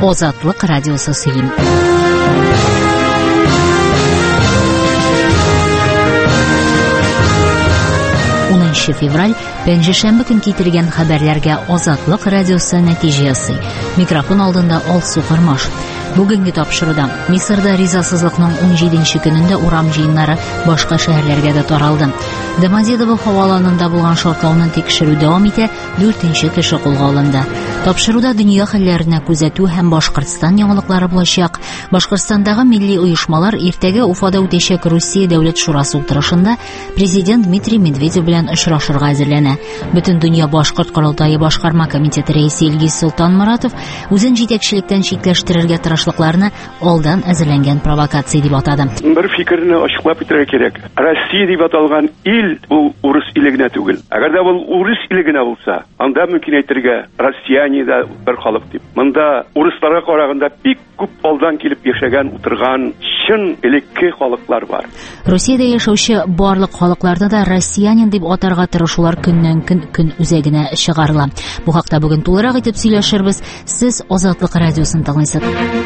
Озатлык радиосы сөйлим. 10 февраль пәнҗешәмбе көн китерген хәбәрләргә Озатлык радиосы нәтиҗә ясый. Микрофон алдында Алсу Кырмаш. Бүгенге тапшыруда Мисырда ризасызлыкның 17нче көнендә урам җыеннары башка шәһәрләргә дә таралды. Домодедово һаваланында булган шартлауны тикшерү дәвам итә, 4нче кеше кулга алынды. Тапшыруда дөнья хәлләренә күзәтү һәм Башкортстан яңалыклары булачак. Башкортстандагы милли оешмалар иртәгә Уфада үтәчәк Русия дәүләт шурасы утырышында президент Дмитрий Медведев белән очрашырга әзерләнә. Бөтен дөнья башкорт корылтайы башкарма комитеты рәисе Илгиз Солтанморатов үзен җитәкчелектән читләштерергә тырышлыкларны алдан әзерләнгән провокация дип атады. Бер фикерне ачыклап үтәргә кирәк. Россия дип аталган ил бу урыс илегенә түгел. Әгәр дә бу урыс илегенә булса, анда мөмкин әйтергә Россияне да бер халык дип. Монда урысларга караганда бик күп алдан килеп яшәгән, утырган чын элекке халыклар бар. Россиядә яшәүче барлык халыкларда да россиянин дип атарга тырышулар көн үзәгенә чыгарыла. Бу хакта бүген тулырак итеп сөйләшербез. Сез Озатлык радиосын тыңлыйсыз.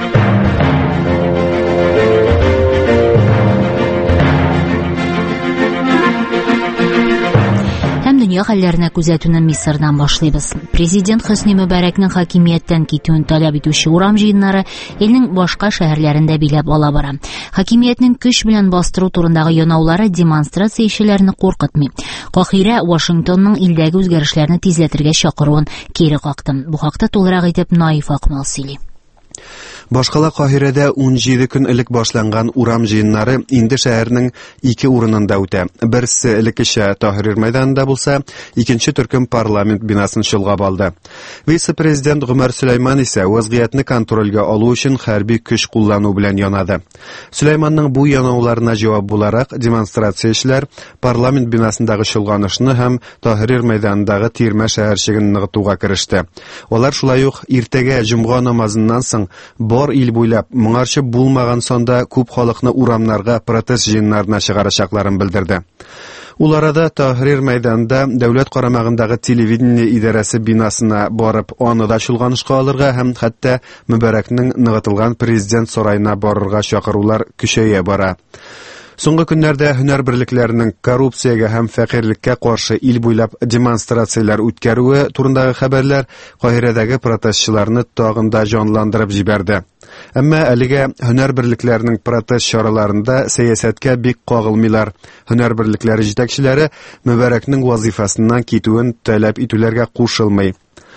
Дөнья хәлләренә күзәтүне Мисырдан башлыйбыз. Президент Хөсни Мөбарәкнең хакимияттән китүен таләп итүче урам җыеннары илнең башка шәһәрләрендә биләп ала бара. Хакимиятнең көч белән бастыру турындагы янаулары демонстрациячеләрне куркытмый. Каһирә Вашингтонның илдәге үзгәрешләрне тизләтергә чакыруын кире какты. Бу хакта тулырак итеп Наиф Акмал сөйли. Башкала Каһирәдә 17 көн элек башланган урам җыеннары инде шәһәрнең 2 урынында үтә. Берсе элеккечә Таһрир мәйданында булса, икенче төркем парламент бинасын чолгап алды. Вице-президент Гомәр Сөләйман исә вазгыятьне контрольгә алу өчен хәрби көч куллану белән янады. Сөләйманның бу янауларына җавап буларак демонстрациячеләр парламент бинасындагы чолганышны һәм Таһрир мәйданындагы тирмә шәһәрчеген ныгытуга кереште. Алар шулай ук иртәгә җомга намазыннан соң Бор ил буйлап моңарчы булмаган сонда күп халыкны урамнарга протест җыеннарына чыгарачакларын белдерде. Ул арада Таһрир мәйданында дәүләт карамагындагы телевидение идарәсе бинасына барып, аны да чолганышка алырга һәм хәтта Мөбарәкнең ныгытылган президент сарайына барырга чакырулар көчәя бара. Соңгы көннәрдә һөнәр берлекләренең коррупциягә һәм фәкыйрьлеккә каршы ил буйлап демонстрацияләр үткәрүе турындагы хәбәрләр Каһирәдәге протестчыларны тагын да җанландырып җибәрде. Әмма әлегә һөнәр берлекләренең протест чараларында сәясәткә бик кагылмыйлар. Һөнәр берлекләре җитәкчеләре Мөбарәкнең вазифасыннан китүен таләп итүләргә кушылмый.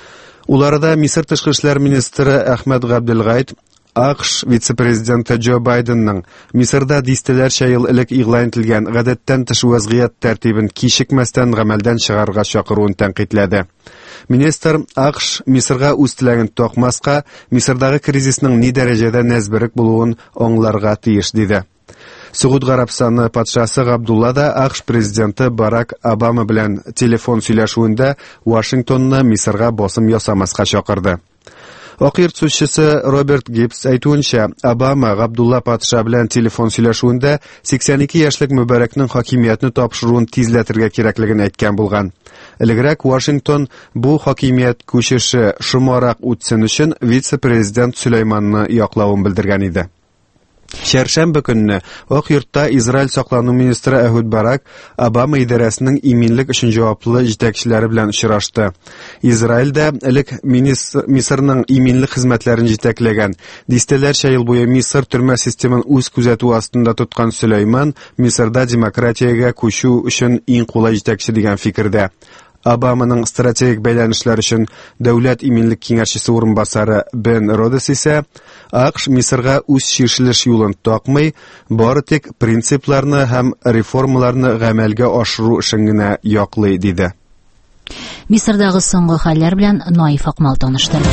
Ул арада Мисыр тышкы эшләр министры Әхмәд Габделгайт АКШ вице-президенты Джо Байденның Мисырда дистәләрчә ел элек игълан ителгән гадәттән тыш вазгыять тәртибен кичекмәстән гамәлдән чыгарырга чакыруын тәнкыйтьләде. Министр АКШ Мисырга үз теләген такмаска, Мисырдагы кризисның ни дәрәҗәдә нәзберек булуын аңларга тиеш диде. Сауд Гарәбстаны патшасы Габдулла да АКШ президенты Барак Обама белән телефон сөйләшүендә Вашингтонны Мисырга басым ясамаска чакырды. Ак йорт сүзчесе Роберт Гибс әйтүенчә, Обама Габдулла патша белән телефон сөйләшүендә 82 яшьлек Мөбарәкнең хакимиятне тапшыруын тизләтергә кирәклеген әйткән булган. Элегрәк Вашингтон бу хакимият күчеше шомарак үтсен өчен вице-президент Сөләйманны яклавын белдергән иде. Чәршәмбе көнне Ак йортта Израиль саклану министры Әхүд Барак Обама идарәсенең иминлек өчен җаваплы җитәкчеләре белән очрашты. Израильдә элек Мисырның иминлек хезмәтләрен җитәкләгән, дистәләрчә ел буе Мисыр төрмә системын үз күзәтү астында тоткан Сөләйман Мисырда демократиягә күчү өчен иң кулай җитәкче дигән фикердә. Обаманың стратегик бәйләнешләр өчен дәүләт иминлек киңәшчесе урынбасары Бен Родес исә АКШ Мисырга үз чишелеш юлын такмый, бары тик принципларны һәм реформаларны гамәлгә ашыру өчен генә яклый диде. Мисырдагы соңгы хәлләр белән Наиф Акмал таныштырды.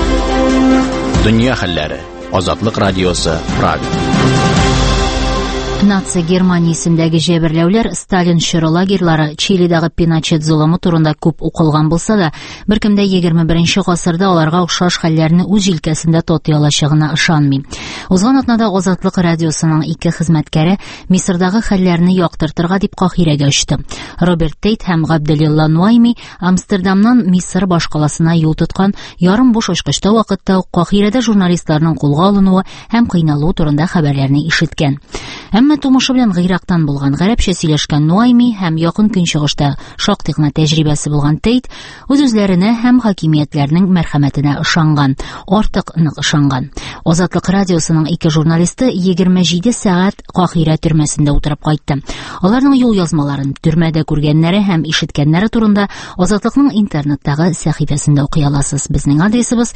Дөнья хәлләре. Озатлык радиосы Прага. Нация Германия исемдәге җәберләүләр, Сталин чоры лагерьлары, Чилидәге Пиночет золымы турында күп укылган булса да, беркемдә 21 гасырда аларга охшаш хәлләрне үз җилкәсендә таный алачагына ышанмый. Узган атнада Азатлык радиосының 2 хезмәткәре Мисырдагы хәлләрне яктыртырга дип Каһирәгә очты. Роберт Тейт һәм Габделилла Нуайми Амстердамнан Мисыр башкаласына юл тоткан ярым буш очкычта вакытта ук Каһирәдә журналистларның кулга алынуы һәм кыйналуы турында хәбәрләрне ишеткән. Әмма тумышы белән Гыйрактан булган, гарәпчә сөйләшкән Нуайми һәм якын көнчыгышта шактый гына тәҗрибәсе булган Тейт үз-үзләренә һәм хакимиятләрнең мәрхәмәтенә ышанган, артык нык ышанган. Азатлык радиосының 2 журналисты 27 сәгать Каһирә төрмәсендә утырып кайтты. Аларның юл язмаларын, төрмәдә күргәннәре һәм ишеткәннәре турында Азатлыкның интернеттагы сәхифәсендә укый аласыз. Безнең адресыбыз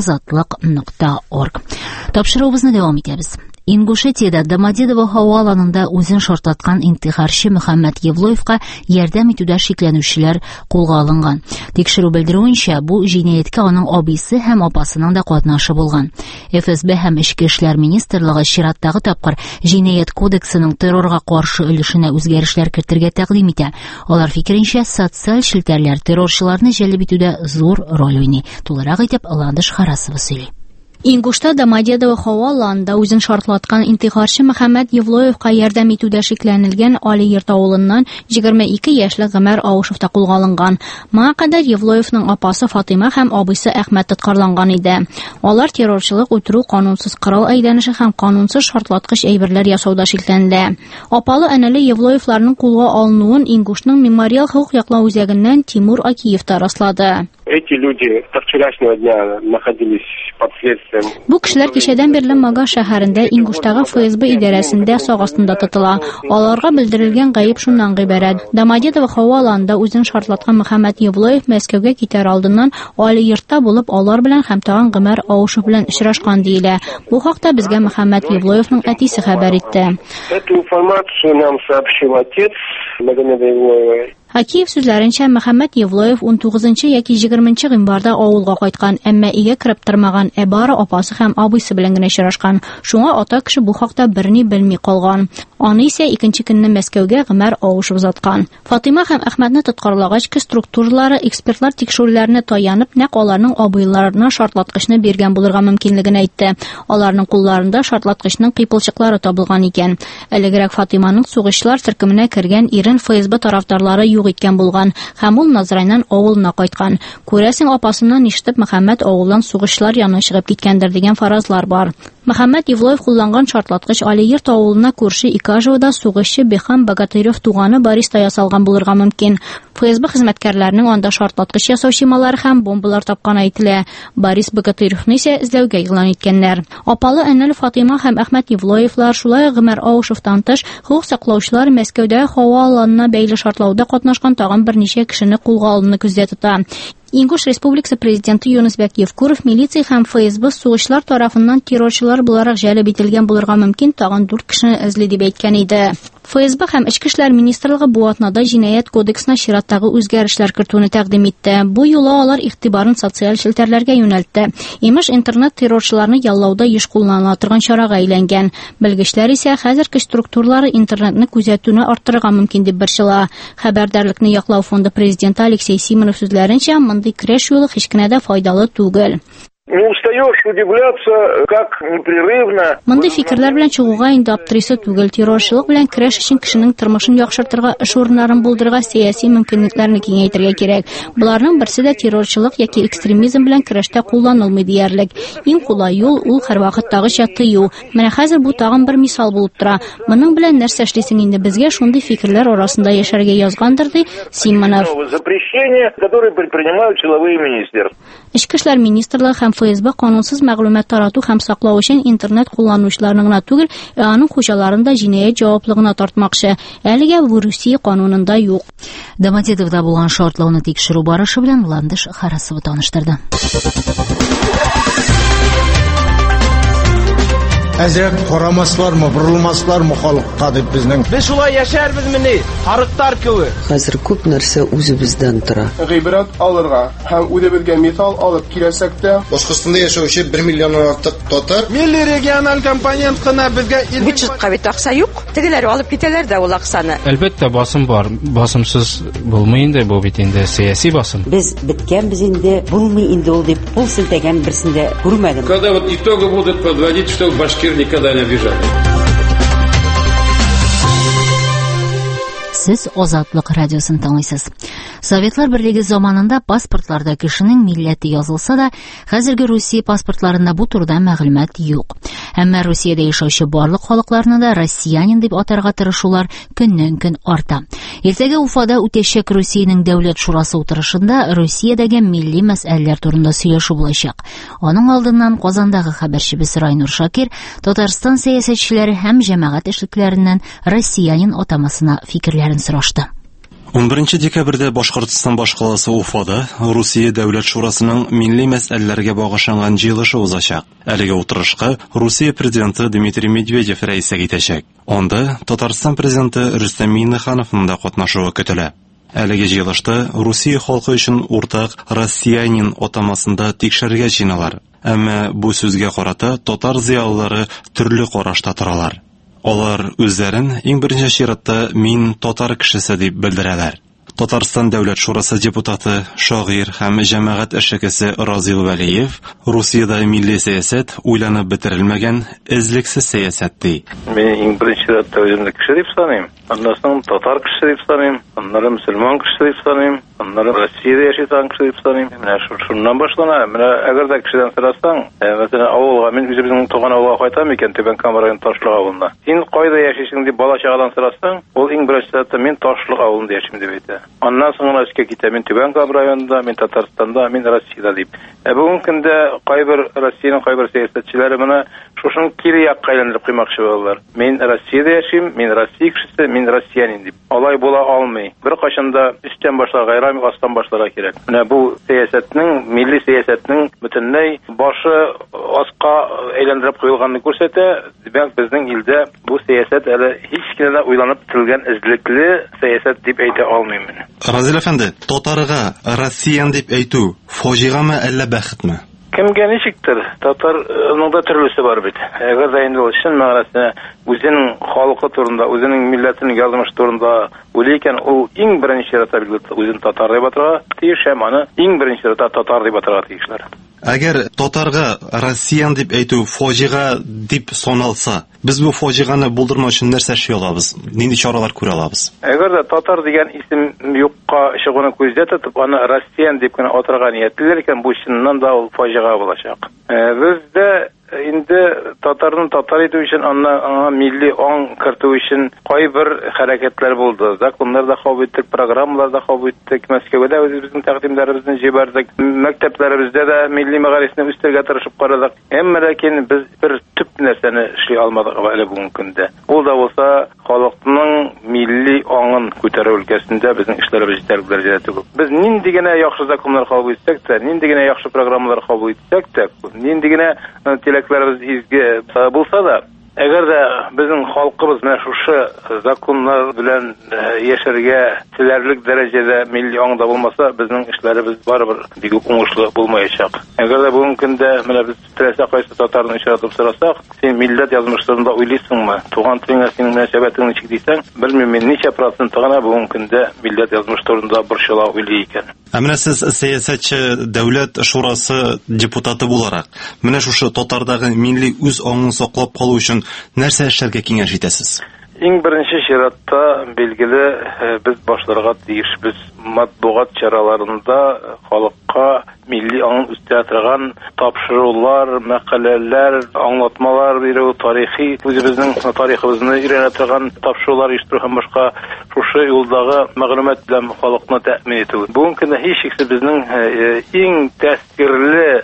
azatlyk.org. Тапшыруыбызны дәвам итәбез. Ингушетиядә Домодедово һаваланында үзен шартлаткан интихарчы Мөхәммәд Евлоевка ярдәм итүдә шикләнүчеләр кулга алынган. Тикшерү белдерүенчә, бу җинаятькә аның абыйсы һәм апасының да катнашы булган. ФСБ һәм Эчке эшләр министрлыгы чираттагы тапкыр җинаят кодексының террорга каршы өлешенә үзгәрешләр кертергә тәкъдим итә. Алар фикеренчә, социаль шелтәрләр террорчыларны җәлеп итүдә зур роль уйный. Тулырак итеп Ландыш Харасова сөйли. Ингушта Домодедово һаваланында үзен шартлаткан интихарчы Мөхәммәд Евлоевка ярдәм итүдә шикләнелгән Али Йорт авылыннан 22 яшьлек Гомәр Авышев та кулга алынган. Моңа кадәр Евлоевның апасы Фатыйма һәм абыйсы Әхмәт тоткарланган иде. Алар террорчылык, үтерү, канунсыз кырау әйләнеше һәм канунсыз шартлаткыч әйберләр ясауда шикләнелә. Апалы әнәле Евлоевларның кулга алынуын Ингушның мемориал хукук яклау үзәгеннән Тимур Акиев та раслады. Эти люди со вчерашнего дня находились под следствием. Бу кешеләр кичәдән бирле Мага шәһәрендә Ингуштагы ФСБ идарәсендә сак астында тотыла. Аларга белдерелгән гаеп шуннан гыйбарәт. Домодедово һаваланында үзен шартлаткан Мөхәммәд Евлоев Мәскәүгә китәр алдыннан Али Йортта булып алар белән һәм тагын Гомәр Авышев белән очрашкан диелә. Бу хакта безгә Мөхәммәд Евлоевның әтисе хәбәр итте. Эту информацию нам сообщил отец Магомеда Евлоева. Акиев сүзләренчә, Мөхәммәд Евлоев 19 яки 20 гыйнварда авылга кайткан, әмма өйгә кереп тормаган, бары апасы һәм абыйсы белән генә очрашкан. Шуңа ата кеше бу хакта берни белми калган. Аны исә икенче көнне Мәскәүгә Гомәр Авышев узаткан. Фатыйма һәм Әхмәтне тоткарлагач, структуралары, экспертлар тикшерүләрне таянып, нәкъ аларның абыйларына шартлаткычны биргән булырга мөмкинлеген әйтте. Аларның кулларында шартлаткычның кыйпылчыклары табылган икән. Элегрәк Фатыйманың сугышчылар төркеменә кергән ирен ФСБ тарафдарлары юк иткән булган һәм ул Назрайнан авылына кайткан. Күрәсең, апасыннан ишетеп Мөхәммәд авылдан сугышчылар янына чыгып киткәндер дигән фаразлар бар. Мөхәммәд Евлоев кулланган шартлаткыч Али Йорт авылына күрше Икажевда сугышчы Бехан Богатырев туганы Бориста ясалган булырга мөмкин. ФСБ хезмәткәрләренең анда шартлаткыч ясау шемалары һәм бомбалар тапкан әйтелә. Борис Богатыревны исә эзләүгә игълан иткәннәр. Апалы әнәле Фатыйма һәм Әхмәт Евлоевлар, шулай Гомәр Авышевтан тыш, хукук саклаучылар Мәскәүдә һава аланына бәйле шартлауда катнашкан тагын берничә кешене кулга алуны күздә тота. Ингуш Республикасы президенты Юнусбек Евкуров милиция һәм ФСБ сугышлар тарафыннан террорчылар буларак җәлеп ителгән булырга мөмкин тагын 4 кешене эзли дип әйткән иде. ФСБ һәм Эчке эшләр министрлыгы бу атнада җинаят кодексына чираттагы үзгәрешләр кертүне тәкъдим итте. Бу юлы алар игътибарын социаль шелтәрләргә юнәлтте. Имеш интернет террорчыларны яллауда еш кулланыла торган чарага әйләнгән. Белгечләр исә хәзерге структуралары интернетны күзәтүне арттырырга мөмкин дип борчыла. Хәбәрдарлекне яклау фонды президенты Алексей Симонов сүзләренчә, мондый көрәш юлы һич кенә дә файдалы түгел. Не устаешь удивляться, как непрерывно. Мондый фикерләр белән чыгуга инде аптырыйсы түгел. Террорчылык белән көрәш өчен кешенең тормышын яхшыртырга, эш урыннарын булдырырга, сәяси мөмкинлекләрне киңәйтергә кирәк. Буларның берсе дә террорчылык яки экстремизм белән көрәштә кулланылмый диярлек. Иң кулай юл ул һәрвакыттагыча тыю. Менә хәзер бу тагын бер мисал булып тора. Моның белән нәрсә эшлисең инде, безгә шундый фикерләр арасында яшәргә язгандыр ди Симонов. Запрещение, которые предпринимают силовые министерства. Эчке эшләр министрлыгы һәм ФСБ канунсыз мәгълүмат тарату һәм саклау өчен интернет кулланучыларның гына түгел, аның хуҗаларын да җинаять җаваплылыгына тартмакчы. Әлегә бу Русия канунында юк. Домодедовда булган шартлауны тикшерү барышы белән Ландыш Харасова таныштырды. Әзрәк карамаслармы, бурылмаслармы халыкка дип безнең. Без шулай яшәрбезмени? Харыктар кебек. Хәзер күп нәрсә үзебездән тора. Гыйбрәт алырга һәм үзебезгә мисал алып килсәк тә, Башкортстанда яшәүче 1 миллионнан артык татар. Милли региональ компонент кына безгә бюджетка бит акча юк. Тегеләр алып китәләр дә ул акчаны. Әлбәттә басым бар. Басымсыз булмый инде бу бит инде сиясәт басым. Без биткәнбез инде, булмый инде ул дип пул селтәгән берсендә күрмәдем. Когда вот итоги будут подводить, что башкир никогда не обижали. Сез Азатлык радиосын тыңлыйсыз. Советлар Берлеге заманында паспортларда кешенең милләте язылса да, хәзерге Русия паспортларында бу турыда мәгълүмат юк. Әмма Русиядә яшәүче барлык халыкларны да россиянин дип атарга тырышулар көннән-көн арта. Иртәгә Уфада үтәчәк Русиянең дәүләт шурасы утырышында Русиядәге милли мәсьәләләр турында сөйләшү булачак. Аның алдыннан Казандагы хәбәрчебез Райнур Шакир Татарстан сәясәтчеләре һәм җәмәгать эшлекләреннән россиянин атамасына фикерләрен сорашты. 11 декабрьдә Башкортстан башкаласы Уфада Русия дәүләт шурасының милли мәсьәләләргә багышланган җыелышы узачак. Әлеге утырышка Русия президенты Дмитрий Медведев рәислек итәчәк. Анда Татарстан президенты Рөстәм Миңнехановның да катнашуы көтелә. Әлеге җыелышта Русия халкы өчен уртак россиянин атамасында тикшерергә җыйналар. Әмма бу сүзгә карата татар зыялылары төрле карашта торалар. Алар үзләрен иң беренче чиратта мин татар кешесе дип белдерәләр. Татарстан дәүләт шурасы депутаты, шагыйрь һәм җәмәгать эшлеклесе Разил Вәлиев Русиядә милли сәясәт уйланып бетерелмәгән эзлексез сәясәт ди. Мин иң беренче чиратта үземне кеше дип саныйм. Аннан соң татар кеше дип саныйм, аннан мөселман кеше дип саныйм, аннан Россиядә яшәгән кеше дип саныйм. Менә шуннан башлана. Менә әгәр дә кешедән сорасаң, мәсәлән, авылга мен үзебезнең туган авылга кайтам икән, Түбән Кама районы Ташлык авылына. Син кайда яшисең дип бала чагадан сорасаң, ул иң беренче чиратта мин Ташлык авылында яшим дип әйтә. Аннан соң Россиягә китә, мин Түбән Кама районында, мин Татарстанда, мин Россиядә дип. Бүген көндә кайбер Россиянең кайбер сәясәтчеләре моны шушын кире якка әйләндереп куймакчы булалар. Мин Россиядә яшим, мин Россия кешесе, мин россиянин дип. Алай була алмый. Бер кашанда үстән башларга, гайрами астан башларга кирәк. Менә бу сәясәтнең, милли сәясәтнең бөтенләй башы аска әйләндереп куелганны күрсәтә. Димәк, безнең илдә бу сәясәт әле һич кенә уйланып бетерелгән эзлекле сәясәт дип әйтә алмыйм. Разил әфәнде, татарга россиян дип әйтү фаҗигамы әллә бәхетме? Кемгә ничектер? Татарның да төрлесе бар бит. Әгәр дә инде ул чын мәгънәсендә үзенең халкы турында, үзенең милләтенең язмыш турында уйлый икән, ул иң беренче чиратта үзен татар дип атарга тиеш, һәм аны иң беренче чиратта татар дип атарга тиешләр. Әгәр татарга россиян дип әйтү фаҗига дип саналса, без бу фаҗиганы булдырмау өчен нәрсә эшли алабыз? Нинди чаралар күрә алабыз? Әгәр дә татар дигән исем юкка чыгуны күздә тотып, аны россиян дип кенә атарга ниятлиләр икән, бу чыннан да ул фаҗига булачак. Бездә инде татарның татар итү өчен аңа милли аң кертү өчен кайбер хәрәкәтләр булды. Законнарда кабул иттек, программаларда кабул иттек, Мәскәүдә үзебезнең тәкъдимнәребезне җибәрдек, мәктәпләребездә дә милли мәгарифне үстергә тырышып карадык. Әмма ләкин без бер төп нәрсәне эшли алмадык әле бүген көндә. Ул да булса халыкның милли аңын күтәрү өлкәсендә безнең эшләребез җитәрлек түгел. Без нинди генә яхшы законнар кабул итсәк тә, нинди генә яхшы программалар кабул итсәк тә, нинди генә теләкләребез изге булса да, әгәр дә безнең халкыбыз менә шушы законнар белән яшәргә теләрлек дәрәҗәдә милли аңда булмаса, безнең эшләребез барыбер бик уңышлы булмаячак. Әгәр дә бүген көндә менә без теләсә кайсы татарны очратып сорасак, син милләт язмышларында уйлыйсыңмы? Туган телеңә синең мөнәсәбәтең ничек дисәң, белмим мин ничә проценты гына бүген көндә милләт язмышларында борчыла уйлый икән. Менә сез сәясәтче дәүләт шурасы депутаты буларак, менә шушы татардагы милли үз аңын саклап калу өчен нәрсә эшләргә киңәш итәсез? Иң беренче чиратта билгеле без башларга тиешбез. Матбугат чараларында халыкка милли аңын үстерә торган тапшырулар, мәкаләләр, аңлатмалар бирү, тарихи үзебезнең тарихыбызны өйрәнә торган тапшырулар оештыру һәм башка шушы юлдагы мәгълүмат белән халыкны тәэмин итү. Бүген көндә һичшиксез безнең иң тәэсирле ул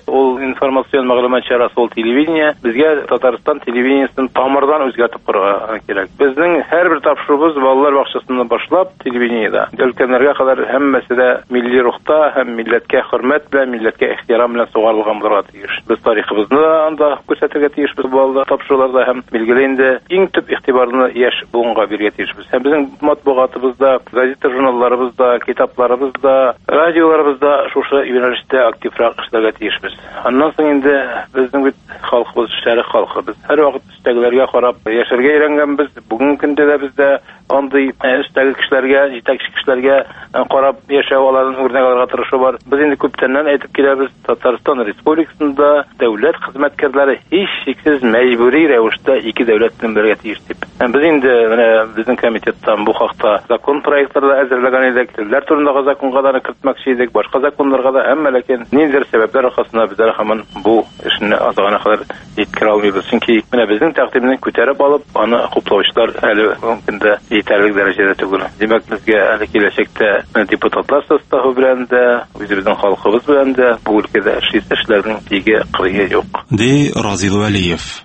информацион мәгълүмат чарасы ул телевидение. Безгә Татарстан телевидениесен тамырдан үзгәртеп корырга кирәк. Безнең һәрбер тапшырыбыз балалар бакчасыннан башлап телевидениедә. Өлкәннәргә кадәр һәммәсе дә милли рухта һәм милләткә хөрмәт белән, милләткә ихтирам белән сугарылган булырга тиеш. Без тарихыбызны анда күрсәтергә тиешбез балалар тапшыруларда һәм билгеле инде иң төп игътибарны яшь буынга бирергә тиешбез. Һәм безнең матбугатыбызда, газета журналларыбызда, китапларыбызда, радиоларыбызда шушы юнәлештә активрак эшләргә тиешбез. Аннан соң инде безнең бит халкыбыз шәрык халкы. Без һәр вакыт өстәгеләргә карап яшәргә өйрәнгәнбез. Бүгенге көндә дә бездә андый өстәге кешеләргә, җитәкче кешеләргә карап яшәү алардан үрнәк алырга тырышу бар. Без инде күптәннән әйтеп киләбез, Татарстан Республикасында дәүләт хезмәткәрләре һич шиксез мәҗбүри рәвештә ике дәүләт белән бергә тиеш дип. Без инде менә безнең комитеттан бу хакта закон проектлары әзерләгән идек. Телләр турындагы законга да кертмәкче идек, башка законнарга да, әмма ләкин ниндидер сәбәпләр аркасында без һаман бу эшне азгана кадәр җиткерә алмыйбыз. Чөнки менә безнең тәкъдимне күтәреп алып, аны хуплаучылар әле мөмкиндә җитәрлек дәрәҗәдә түгел. Димәк, безгә әле киләчәктә депутатлар составы белән дә, үзебезнең халкыбыз белән дә бу өлкәдә эшләрнең тиге кырые юк. Ди Разил Вәлиев.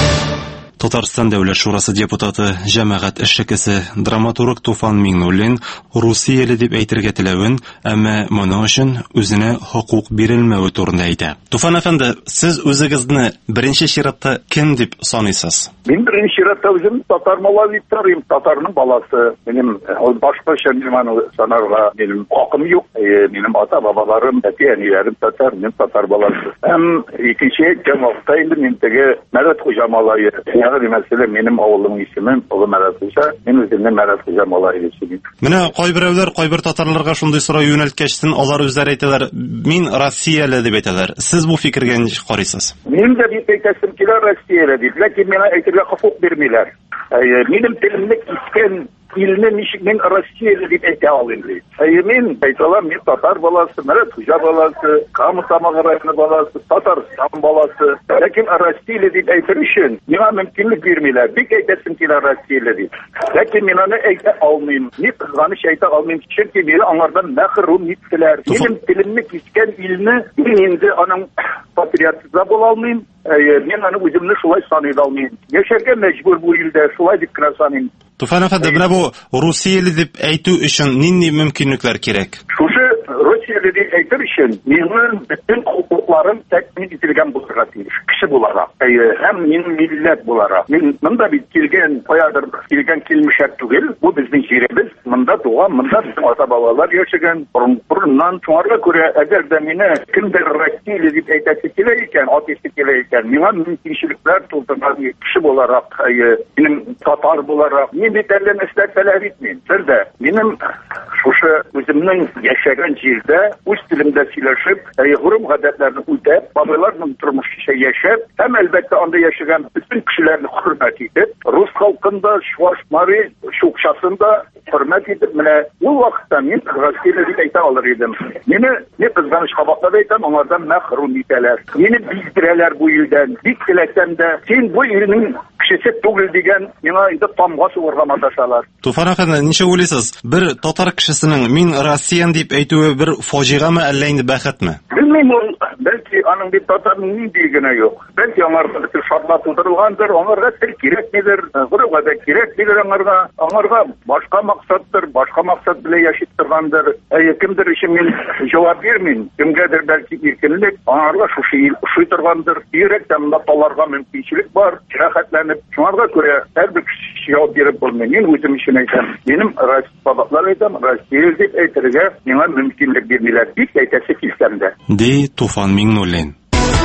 Татарстан Дәүләт Шурасы депутаты, җәмәгать эшчесе, драматург Туфан Миңнуллин Русияле дип әйтергә теләвен, әмма моның өчен үзенә хокук бирелмәве турында әйтә. Туфан әфәнде, сез үзегезне беренче чиратта кем дип саныйсыз? Мин беренче чиратта үзем татар малай дип тарыйм, татарның баласы. Минем башкача аны санарга минем хакым юк. Минем ата-бабаларым, әти-әниләрем татар, мин татар баласы. Һәм икенче җәмгыятьтә инде мин теге Мәрәт Хуҗа малае. Мәсәлән, минем авылым исеме Улы Мәрәт Хуҗа, мин үземне Мәрәт Хуҗа малае дип сөйлим. Менә кайберәүләр, кайбер татарларга шундый сорау юнәлткәчтен, алар үзләре әйтәләр, мин Россияле дип әйтәләр. Сез бу фикергә ничек карыйсыз? Мин дә дип әйтәсем килә Россияле дип, ләкин миңа әйтергә хокук бирмиләр. Минем телемне кискән илне ничек мин Россияле дип әйтә алмыйм. Мин әйтәләм, мин татар баласы, Мәрәт Хуҗа баласы, Кама районы баласы, Татарстан баласы. Ләкин Россияле дип әйтер өчен миңа мөмкинлек бирмиләр. Бик әйтәсем килә Россияле дип. Ләкин мин аны әйтә алмыйм. Ни кызганыч әйтә алмыйм, чөнки мине аңардан мәхрүм иттеләр. Минем телемне кискән илне мин инде аның патриотизы була алмыйм. Мин аны үземне шулай саный алмыйм. Яшәргә мәҗбүр бу илдә, шулай дип кенә саныйм. Туфан әфәнде, менә бу Русияле дип әйтү өчен нинди мөмкинлекләр кирәк? Шушы Русияле дип әйтер өчен минем бөтен хукукларым тәэмин ителгән булырга тиеш. Кеше буларак, һәм минем милләт буларак. Мин монда бит килгән, каядыр килгән килмешәк түгел. Бу безнең җиребез. Монда туган, монда ата-бабалар яшәгән. Борыннан туарга күрә, әгәр дә мине кемдер Россияле дип әйтәсе килә икән, атысы килә икән, миңа мөмкинлекләр тудырган кеше буларак, минем татар буларак, мин бит әллә нәрсә таләп итмим. Сердә минем шушы үземнең яшәгән җирдә үз телемдә сөйләшеп, гурум гадәтләрне үтәп, бабайларның тормышча яшәп, һәм әлбәттә анда яшәгән bütün кешеләрне хөрмәт итеп, рус халкында, Шуаш Мари шукшасында хөрмәт итеп, менә ул вакытта мин Россияле дип әйтә алыр идем. Мине ни кызганыч хабатлап әйтәм, аңардан мәхрүм итәләр. Мине биздерәләр бу илдән. Бик теләсәм дә, син бу илнең кешесе түгел дигән, миңа инде тамга сугарга маташалар. Туфан әфәнде, ничек уйлыйсыз? Бер татар кешесенең мин Россиян дип әйтүе бер фаҗигамы, әллә инде бәхетме? Белмим, ул бәлки аның бит татарның нинди генә юк. Бәлки аңарга бер шартлат тудырылгандыр, аңарга тел кирәкмидер, гурыга да кирәкмидер аңарга башка максаттыр, башка максат белән яши торгандыр. Кемдер өчен мин җавап бирмим. Кемгәдер бәлки иркенлек, аңарга шушы ил ушый торгандыр. Йөрәктә монда таларга мөмкинчелек бар, җирәхәтләнеп, шуңарга күрә һәрбер җавап биреп булмый. Мин үзем өчен әйтәм. Минем бабаклар әйтәм, Россия дип әйтергә миңа мөмкинлек бирмиләр. Бик әйтәсе килсәм дә. Ди Туфан Миңнуллин.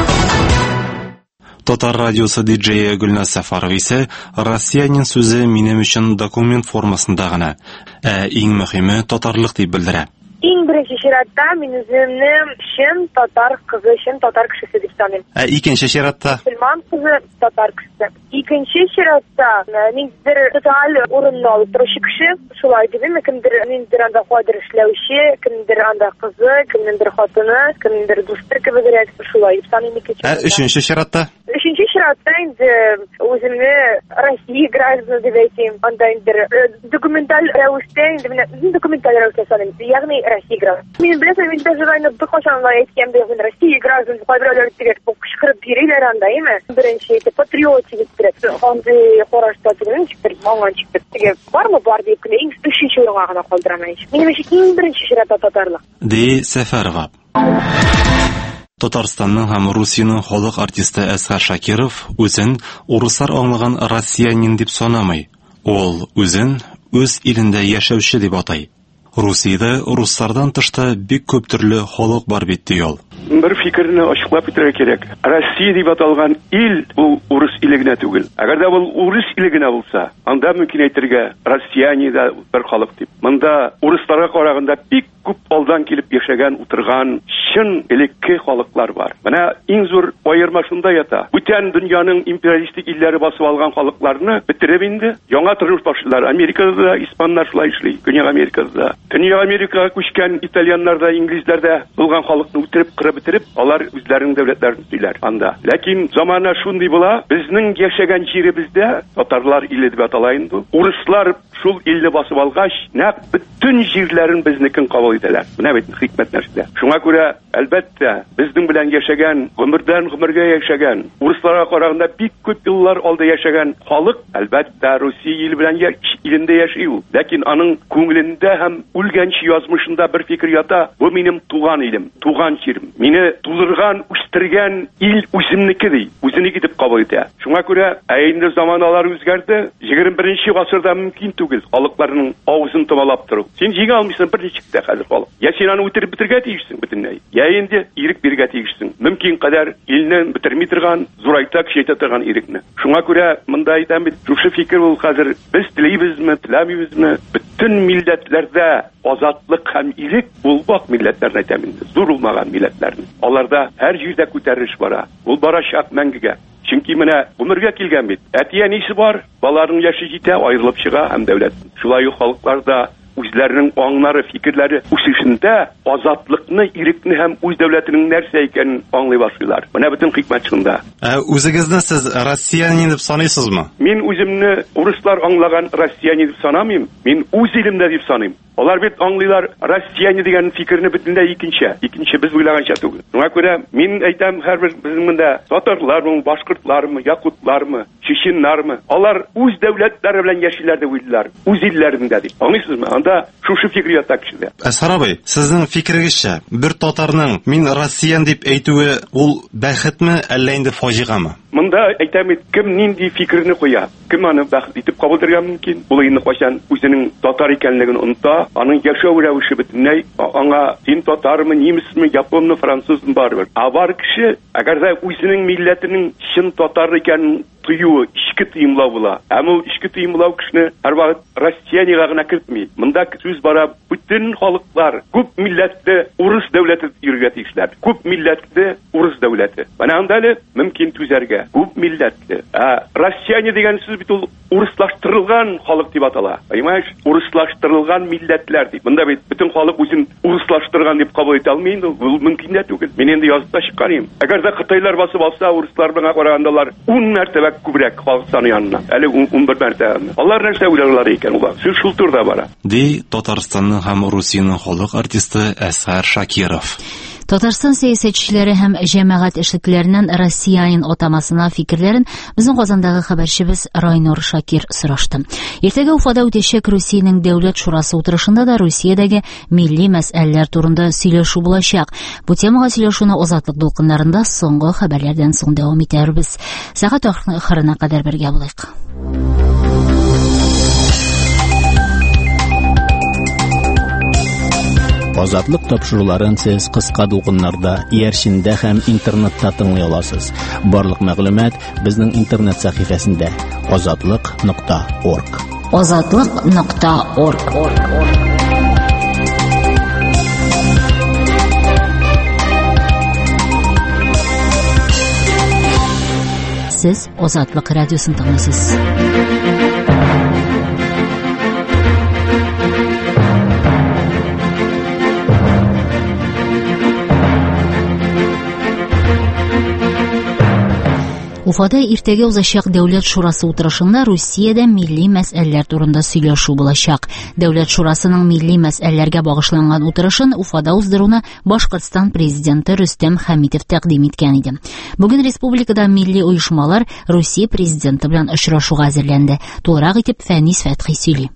Татар радиосы диджее Гөлназ Сафарова исә Россиянең сүзе минем өчен документ формасында гына, иң мөһиме татарлык дип белдерә. Иң беренче чиратта мин үземне чын татар кызы, чын татар кешесе дип саныйм. Икенче чиратта? Мөселман кызы, татар кешесе. Икенче чиратта ниндидер социаль урынны алып торучы кеше, шулай дибем, кемдер анда кадер эшләүче, кемдер анда кызы, кемдер хатыны, кемдер дустыр кебегрәк, шулай дип саныйм икенче. Өченче чиратта? Өченче очратта инде үземне Россия гражданы дип әйтим. Анда инде документаль рәвештә инде менә документаль рәвештә саныйм. Ягъни Россия гражданы. Мин беләсем инде җырайны бихошанлар әйткән бу Россия гражданы кайберләр дигән кычкырып йөриләр анда, әйме? Беренче итеп патриотик итеп, андый карашта түгел, чиктер, маңган чиктер. Тиге бармы бар дип кенә иң өченче урынга гына калдырамын. Минем өчен иң беренче чиратта татарлык. Ди Сәфәргә. Татарстанның һәм Русиянең халык артисты Әсгар Шакиров үзен урыслар аңлаган россиянин дип санамый. Ул үзен үз илендә яшәүче дип атай. Русиядә руслардан тышта бик күп төрле халык бар бит ди ул. Бер фикерне ачыклап бетерергә кирәк. Россия дип аталган ил бу урыс иле генә түгел. Әгәр дә бу урыс иле генә булса, анда мөмкин әйтергә россияне да бер халык дип. Монда урысларга караганда бик күп алдан килеп яшәгән, утырган чын элекке халыклар бар. Менә иң зур аерма шунда ята. Бүтән дөньяның империалистик илләре басып алган халыкларны битереп инде яңа тормыш башлыйлар. Америкада да испаннар шулай эшли, Көньяк Америкада. Көньяк Америкага күчкән итальяннар да, инглизләр дә булган халыкны үтереп битереп, алар үзләренең дәүләтләрен төйләр анда. Ләкин замана шундый була, безнең яшәгән җиребездә татарлар иле дип атала инде. Урыслар шул илне басып алгач, нәкъ бүтән җирләрен безнекен кабул итәләр. Менә бит хикмәт нәрсә. Шуңа күрә әлбәттә безнең белән яшәгән, гомердән гомергә яшәгән, урысларга караганда бик күп еллар алда яшәгән халык әлбәттә Русия ил белән илендә яши ул. Ләкин аның күңелендә һәм үлгәнче язмышында бер фикер ята: бу минем туган илем, туган җирем. Мине тулырган, үстергән ил үземнеке ди, үзенеке дип кабул итә. Шуңа күрә инде заманалар үзгәрде. 21нче гасырда мөмкин түгел халыкларның авызын томалап тору. Син җиңә алмыйсың бер ничектә хәзер халык. Я син аны үтереп бетергә тиешсең бөтенләй. Я инде ирек биргә тиешсең. Мөмкин кадәр илне битерми торган, зурайта кичәйтә торган ирекне. Шуңа күрә монда әйтәм бит, шушы фикер ул хәзер без телибезме, теләмибезме, бөтен милләтләрдә азатлык һәм ирек булбак милләтләрне әйтәм инде. Зур булмаган милләтләрне. Аларда һәр җирдә күтәреш бара. Ул барачак мәңгегә. Чөнки менә гомергә килгән бит. Әтиянисе бар, балаларның яше җитә, аерылып чыга һәм дәүләт. Шулай ук халыкларда үзләренең аңнары, фикерләре үсешендә азатлыкны, ирекне һәм үз дәүләтенең нәрсә икәнен аңлый башлыйлар. Менә бөтен хикмәт шунда. Үзегезне сез россиянин дип саныйсызмы? Мин үземне урыслар аңлаган россиянин дип санамыйм. Мин үз илемдә дип саныйм. Алар бит аңлыйлар россияне дигән фикерне бөтенләй икенче без уйлаганча түгел. Шуңа күрә мин әйтәм, һәрбер безнең монда татарлармы, башкортлармы, якутлармы, чеченнармы, алар үз дәүләтләре белән яшиләр дип уйлыйлар, үз илләрендә дип. Аңлыйсызмы? Анда шушы фикер ята кешедә. Әсгар абый, сезнең фикерегезчә, бер татарның мин россиян дип әйтүе ул бәхетме, әллә инде фаҗигамы? Монда әйтәм, кем нинди фикерне куя, кем аны бәхет итеп кабул итәргә мөмкин. Ул инде кайчан үзенең татар икәнлеген оныта, аның яшәү рәвеше бөтенләй аңа син татармы, немецме, японмы, французмы барбыр. Бар кеше, әгәр дә үзенең милләтенең чын татар икәнен тыюы, ичке тыйымлау була. Әмма ул ичке тыйымлау кешене һәрвакыт россиянега гына кертми. Монда сүз бара, бүтән халыклар, күп милләтле урыс дәүләте йөргә тиешләр. Күп милләтле урыс дәүләте. Менә анда әле мөмкин түзәргә. Күп милләтле. Россияне дигән сүз бит ул урыслаштырылган халык дип атала. Понимаешь? Урыслаштырылган милләтләр дип. Монда бит бүтән халык үзен урыслаштырган дип кабул итә алмый инде. Ул мөмкин дә түгел. Мин инде язып та чыкканым. Әгәр дә Кытайлар басып алса, урысларга карагандалар 10 мәртәбә күбрәк халык саны янына. Әле 11 мәртәбә. Алар нәрсә уйларлар икән улар? Сүз шул турда бара. Ди Татарстанның һәм Русиянең халык артисты Әсгар Шакиров. Татарстан сәясәтчеләре һәм җәмәгать эшлеклеләреннән россиянин атамасына фикерләрен безнең Казандагы хәбәрчебез Райнур Шакир сорашты. Иртәгә Уфада үтәчәк Русиянең дәүләт шурасы утырышында да Русиядәге милли мәсьәләләр турында сөйләшү булачак. Бу темага сөйләшүне Азатлык дулкыннарында соңгы хәбәрләрдән соң дәвам итәрбез. Сәгать ахырына кадәр бергә булыйк. Азатлык тапшыруларын сез кыска дулкыннарда, иярчендә һәм интернетта тыңлый аласыз. Барлык мәгълүмат безнең интернет сәхифәсендә azatlyk.org. azatlyk.org. Siz Азатлык радиосын тыңлыйсыз. Уфада иртәгә узачак Дәүләт шурасы утырышында Русиядә милли мәсьәләләр турында сөйләшү булачак. Дәүләт шурасының милли мәсьәләләргә багышланган утырышын Уфада уздыруны Башкортстан президенты Рөстәм Хәмитов тәкъдим иткән иде. Бүген республикада милли оешмалар Русия президенты белән очрашуга әзерләнде. Тулырак итеп Фәнис Фәтхи сөйли.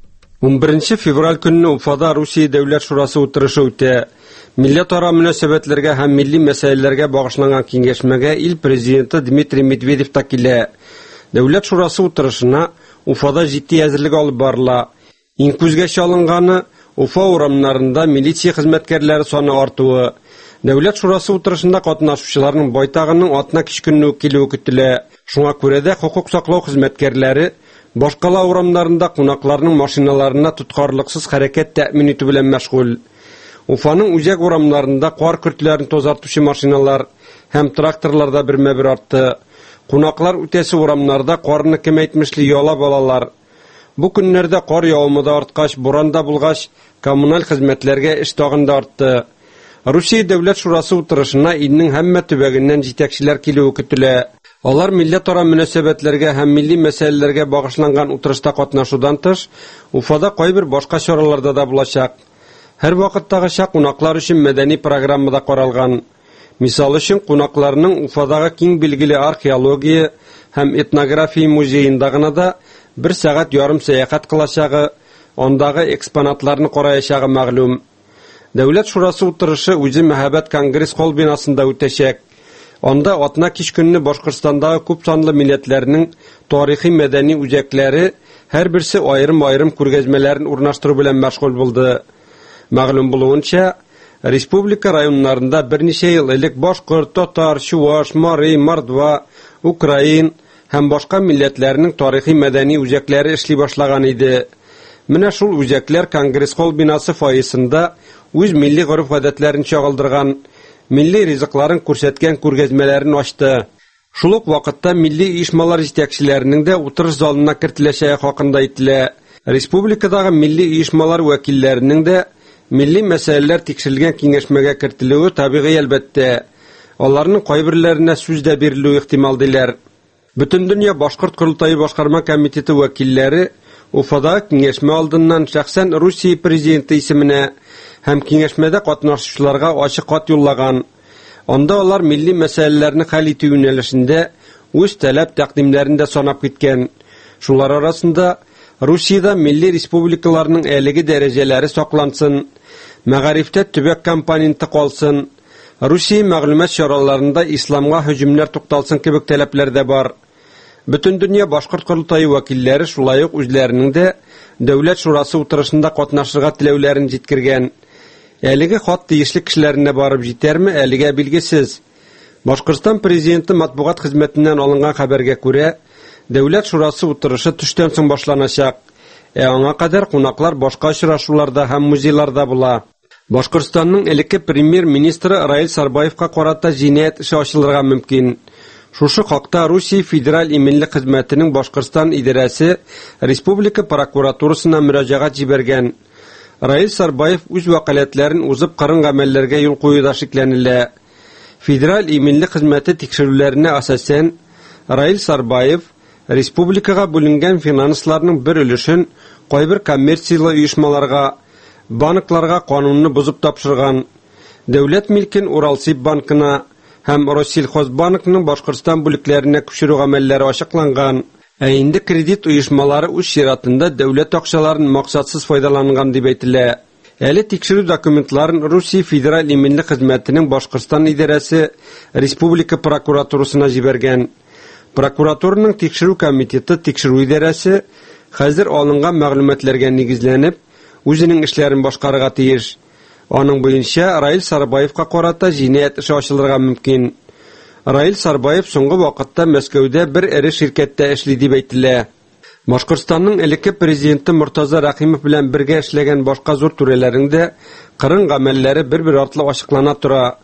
11 февраль көнне Уфада Русия Дәүләт шурасы утырышы үтә. Милләтара мөнәсәбәтләргә һәм милли мәсьәләләргә багышланган киңәшмәгә ил президенты Дмитрий Медведев та килә. Дәүләт шурасы утырышына Уфада җитди әзерлек алып барыла. Иң күзгә чалынганы Уфа урамнарында милиция хезмәткәрләре саны артуы. Дәүләт шурасы утырышында катнашучыларның байтагының атна кичкөнне килүе көтелә. Шуңа күрә дә хукук саклау хезмәткәрләре башкала урамнарында кунакларның машиналарына тоткарлыксыз хәрәкәт тәэмин итү белән мәшгуль. Уфаның үзәк урамнарында кар көртләрен тозартучы машиналар һәм тракторларда бермә-бер артты. Кунаклар үтәсе урамнарда карны кемәйтмешле ялап алалар. Бу көннәрдә кар явымы да арткач, буранда булгач, коммуналь хезмәтләргә эш тагын да артты. Русия Дәүләт шурасы утырышына илнең һәммә төбәгеннән җитәкчеләр килүе көтелә. Алар милләтара мөнәсәбәтләргә һәм милли мәсьәләләргә багышланган утырышта катнашудан тыш, Уфада кайбер башка чараларда да булачак. Һәр вакыттагыча кунаклар өчен мәдәни программада каралган. Мисал өчен кунакларның Уфадагы киң билгеле археология һәм этнография музеенда гына да 1 сәгать ярым сәяхәт кылачагы, ондагы экспонатларны караячагы мәгълүм. Дәүләт шурасы утырышы үзе Мәһәбәт конгресс холл бинасында үтәчәк. Анда атна кичкөнне Башкортстандагы күп санлы милләтләрнең тарихи мәдәни үзәкләре һәр берсе аерым-аерым күргәзмәләрен урнаштыру белән мәшгуль булды. Мәгълүм булуынча, республика районнарында берничә ел элек башкорт, татар, чуаш, марий, мордва, украин һәм башка милләтләрнең тарихи мәдәни үзәкләре эшли башлаган иде. Менә шул үзәкләр конгресс холл бинасы фойесында үз милли гореф-гадәтләрен чагылдырган, милли ризыкларын күрсәткән күргәзмәләрен ачты. Шул ук вакытта милли оешмалар җитәкчеләренең дә утырыш залына кертеләчәге хакында әйтелә. Республикадагы милли оешмалар вәкилләренең дә милли мәсьәләләр тикшерелгән киңәшмәгә кертелүе табигый әлбәттә. Аларның кайберләренә сүз дә бирелүе ихтимал диләр. Бөтендөнья башкорт курултайы башкарма комитеты вәкилләре Уфада киңәшмә алдыннан шәхсән Русия президенты исеменә һәм киңәшмәдә катнашучыларга ачык хат юллаган. Анда алар милли мәсьәләләрне хәл итү юнәлешендә үз таләп тәкъдимнәрен дә санап киткән. Шулар арасында Русиядә милли республикаларның әлеге дәрәҗәләре саклансын, мәгарифтә төбәк компоненты калсын, Русия мәгълүмат чараларында исламга һөҗүмнәр тукталсын кебек таләпләр дә бар. Бөтендөнья башкорт курултайы вәкилләре шулай ук үзләренең дә Дәүләт шурасы утырышында катнашырга теләүләрен җиткергән. Әлеге хат тиешле кешеләренә барып җитәрме, әлегә билгесез. Башкортстан президенты матбугат хезмәтеннән алынган хәбәргә күрә, Дәүләт шурасы утырышы төштән соң башланачак. Аңа кадәр кунаклар башка очрашуларда һәм музейларда була. Башкортстанның элекке премьер-министры Раил Сарбаевка карата җинаять эше ачылырга мөмкин. Шушы хакта Русия федераль иминлек хезмәтенең Башкортстан идарәсе республика прокуратурасына мөрәҗәгать җибәргән. Раил Сарбаев үз вәкаләтләрен узып кырын гамәлләргә юл куюда шикләнелә. Федераль иминлек хезмәте тикшерүләренә асаsen Раил Сарбаев республикага бүленгән финансларның бер өлешен кайбер коммерциялы оешмаларга, банкларга канунны бузып тапшырган. Дәүләт милкен Уралсиб банкына һәм Россельхозбанкның Башкортстан бүлекләренә күчерү гамәлләре ачыкланган. Инде кредит оешмалары үз чиратында дәүләт акчаларын максатсыз файдаланган дип әйтелә. Әле тикшерү документларын Русия федераль иминлек хезмәтенең Башкортстан идарәсе республика прокуратурасына җибәргән. Прокуратураның тикшерү комитеты тикшерү идарәсе хәзер алынган мәгълүматларга нигезләнеп үзенең эшләрен башкарырга тиеш. Аның буенча Раил Сарбаевка карата җинаять эше ачылырга мөмкин. Раил Сарбаев соңгы вакытта Мәскәүдә бер эре ширкәттә эшли дип әйтелә. Башкортстанның элекке президенты Муртаза Рахимов белән бергә эшләгән башка зур түрәләрендә кырын гамәлләре бер-бер артлы ачыклана тора.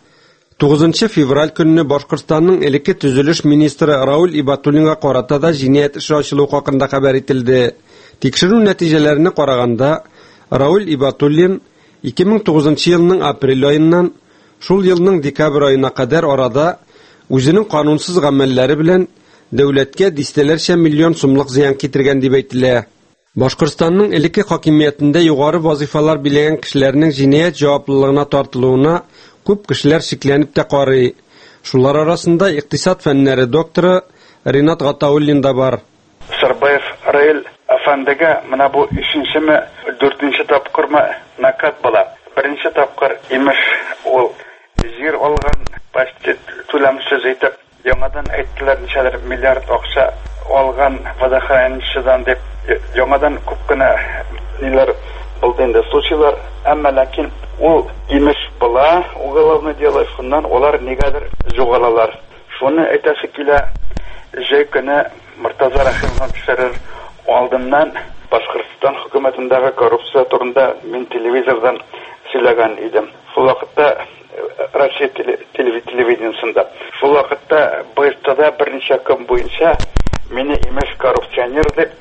9 февраль көнне Башкортстанның элекке төзелеш министры Рауль Ибатуллинга карата да җинаять эше ачылу хакында хәбәр ителде. Тикшерү нәтиҗәләренә караганда, Рауль Ибатуллин 2009 елның апрель аеннан шул елның декабрь аена кадәр арада үзенең канунсыз гамәлләре белән дәүләткә дистәләрчә миллион сумлык зыян китергән дип әйтелә. Башкортстанның элекке хакимиятендә югары вазифалар биләгән кешеләрнең җинаять җаваплылыгына тартылуына күп кешеләр шикләнеп тә карый. Шулар арасында икътисад фәннәре докторы Ринат Гатауллин да бар. Сарбаев Раил әфәндегә менә бу 3-ме, 4-нче тапкырмы накат була. 1-нче тапкыр имеш ул җир алган почти түләмсез итеп яңадан әйттеләр ничәләр миллиард акча алган водохранилищедан дип яңадан күп кенә ниләр булды инде случайлар, әмма ләкин ул имеш була, уголовное дело, шуннан олар нигәдер югалалар. Шуны әйтәсе килә, җәй көне Мортаза Рахимовны төшерер алдыннан Башкортстан хөкүмәтендәге коррупция турында мин телевизордан сөйләгән идем. Шул вакытта Россия телевидениесында. Шул вакытта БСТда берничә көн буенча мине имеш коррупционер дип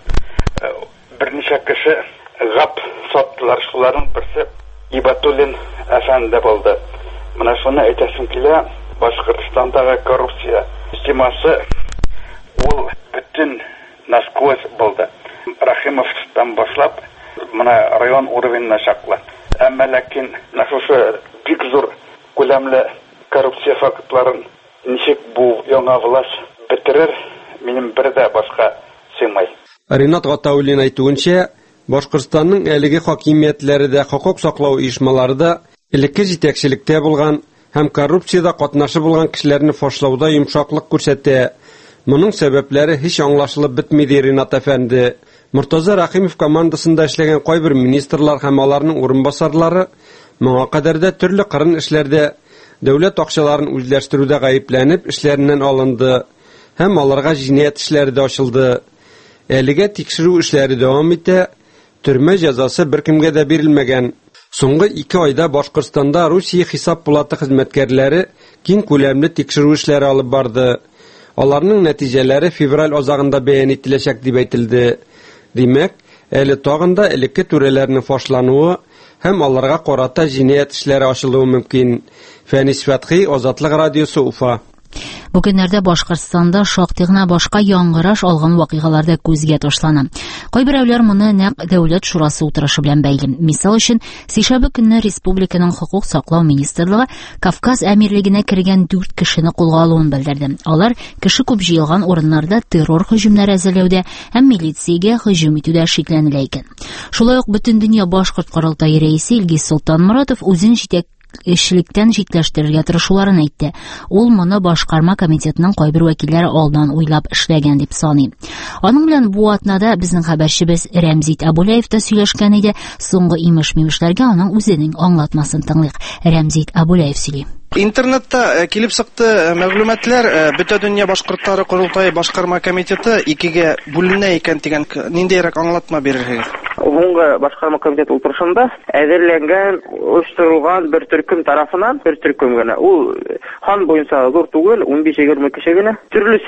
берничә кеше гап саттылар. Шуларның берсе Ибатуллин әфәнде булды. Менә шуны әйтәсем килә, Башкортстандагы коррупция системасы ул бөтен насквозь булды. Рахимовтан башлап, менә район уровенена чаклы. Әмма ләкин шушы бик зур күләмле коррупция фактларын ничек бу яңа власть бетерер, минем бер дә башка сыймай. Ринат Гатауллин әйтүенчә, Башкортстанның әлеге хакимиятләре дә, хокук саклау оешмалары да элекке җитәкчелектә булган һәм коррупциядә катнашып булган кешеләрне фашлауда йомшаклык күрсәтә. Моның сәбәпләре һич аңлашылып бетми ди Ринат әфәнде. Мортаза Рахимов командасында эшләгән кайбер министрлар һәм аларның урынбасарлары моңа кадәр дә төрле кырын эшләрдә дәүләт акчаларын үзләштерүдә гаепләнеп эшләреннән алынды һәм аларга җинаять эшләре дә ачылды. Әлегә тикшерү эшләре дәвам итә, төрмә җәзасы беркемгә дә бирелмәгән. Соңгы 2 айда Башкортстанда Русия хисап палата хезмәткәрләре киң күләмле тикшерү эшләре алып барды. Аларның нәтиҗәләре февраль азагында бәян ителәчәк дип әйтелде. Димәк, әле тагында элекке түрәләрнең фашлануы һәм аларга карата җинаять эшләре ачылуы мөмкин. Фәнис Фәтхи, Азатлык радиосы, Уфа. Бу көннәрдә Башкортстанда шактый гына башка яңгыраш алган вакыйгаларда күзгә ташлана. Кайберәүләр моны нәкъ дәүләт шурасы утырышы белән бәйли. Мисал өчен, сишәбе көнне республиканың хокук саклау министрлыгы Кавказ әмирлегенә кергән 4 кешене кулга алуын белдерде. Алар кеше күп җыелган урыннарда террор һөҗүмнәре әзерләүдә һәм милициягә һөҗүм итүдә шикләнелә икән. Шулай ук Бөтендөнья башкорт корылтайы рәисе Илгиз Солтанморатов үзен җитәкчелектән читләштерергә тырышуларын әйтте. Ул моны башкарма комитетының кайбер вәкилләре алдан уйлап эшләгән дип саный. Аның белән бу атнада безнең хәбәрчебез Рәмзит Абулаев та сөйләшкән иде. Соңгы имеш-мимешләргә аның үзенең аңлатмасын тыңлыйк. Рәмзит Абулаев сөйли. Интернетта килеп сыкты мәгълүматлар, Бөтендөнья башкортлары корылтайы башкарма комитеты 2гә бүленә икән дигән ниндирәк аңлатма бирергә? Соңгы башкарма комитет утырышында әзерләнгән, оештырылган бер төркем тарафынан, бер төркем генә. Ул хан буенча зур түгел, 15-20 кеше генә. Төрле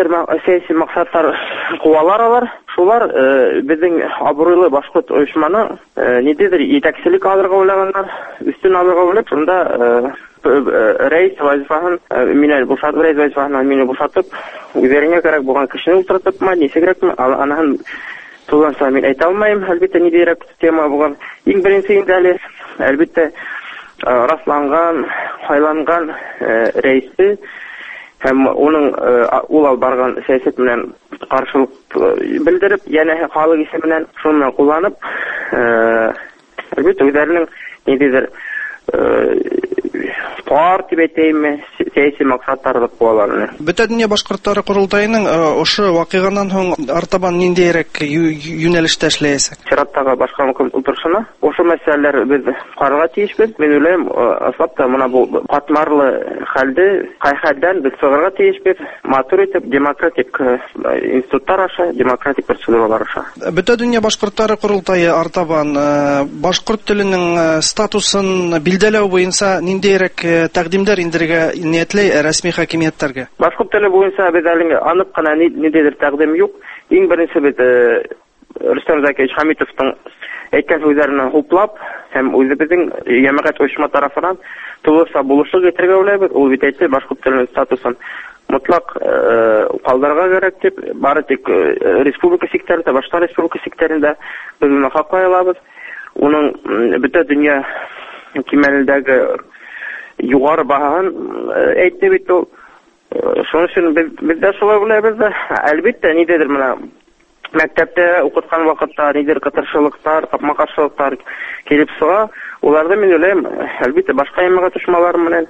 сәяси максатлар куалар алар. Шулар безнең абруйлы башкорт оешманы ниндидер итәкчелек алырга уйлаганнар, үстен алырга уйлап, шунда рәис вазифасын мине бушатып, үзләренә кирәк булган кешене утыртыпмы, нисегрәкме, анаһын тулган мин әйтә алмыйм, әлбәттә ниндирәк тема булган. Иң беренче инде әлбәттә расланган, хайланган рәисе һәм уның ул барган сәясәт белән каршылык белдереп, янә халык исеменнән шуны кулланып, әлбәттә үзләренең ниндидер партия бәйтәйме, сәяси максатлары куаларны. Бөтендөнья башкортлары корылтайының ошо вакыйгадан соң артабан ниндирәк юнәлештә эшләясәк? Чираттагы башкарма комитеты утырышына ошо мәсьәләләр без карарга тиешбез. Мин уйлыйм, аслап та мына бу катмарлы хәлдә, кайхәдән без чыгарга тиешбез. Матур итеп демократик институтлар аша, демократик процедуралар аша. Бөтендөнья башкортлары корылтайы артабан башкорт теленең статусын билдәләү буенча ниндирәк тәкъдимдәр индерергә ниятләй рәсми хакимиятләргә? Башкорт теле буенча без әле анык кына ниндидер тәкъдим юк. Иң беренче бит Рөстәм Закирович Хамитовның әйткән сүзләрен хуплап һәм үзебезнең җәмәгать оешма тарафынан тулысы булышлык итәргә уйлыйбыз. Ул бит әйтте, башкорт теленең статусын Мотлак калдырырга кирәк дип, бары тик республика секторында, башка республика секторында без моны хаклай алабыз. Уның бөтен дөнья кимәлендәге югары баһасын әйтте бит ул. Шуның өчен без дә шулай уйлыйбыз. Әлбәттә, нидер менә мәктәптә укыткан вакытта нидер кытыршылыктар, капма-каршылыктар килеп сыга. Уларда мин уйлыйм, әлбәттә башка ямага төшмәләр менән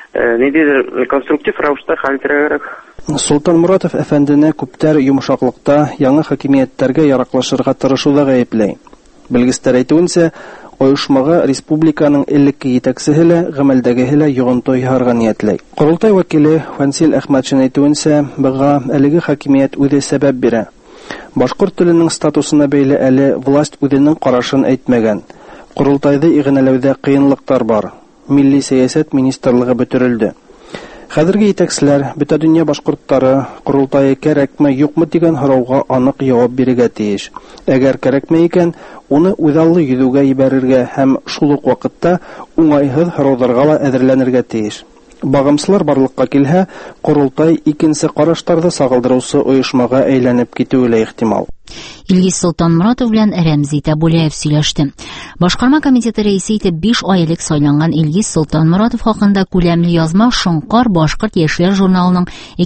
нидер конструктив рәвештә хәл итәргә кирәк. Солтан Моратов әфәндене күптәр йомшаклыкта яңа хакимияттәргә яраклашырга тырышуда гаепләй. Белгечләр әйтүенчә, оешмага республиканың элекке җитәкчесе лә, гамәлдәгеһе лә йогынты яһарга ниятләй. Корылтай вәкиле Фансил Әхмәтшин әйтүенчә, быга әлеге хакимият үзе сәбәп бирә. Башкорт теленең статусына бәйле әле власть үзенең карашын әйтмәгән. Корылтайды игънәләүдә кыенлыктар бар. Милли сәясәт министрлыгы бөтерелде. Хәзерге җитәкчеләр бөтен дөнья башкортлары Корылтайы кирәкме, юкмы дигән сорауга анык җавап бирергә тиеш. Әгәр кирәкме икән, уны үҙаллы йөзүгә ибәрергә һәм шул ук вакытта уңайһыҙ һорауларга ла әҙерләнергә тиеш. Багымсылар барлыкка килһә, Корылтай икенче караштарҙы сағылдырыусы оешмага әйләнеп китеүе лә ихтимал. Илгиз Солтан Моратов белән Рәмзи Табулаев сөйләште. Башкарма комитеты рәисе итеп 5 ай элек сайланган Илгиз Солтан Моратов хакында күләмле язма Шоңкар башкорт яшьләр журналының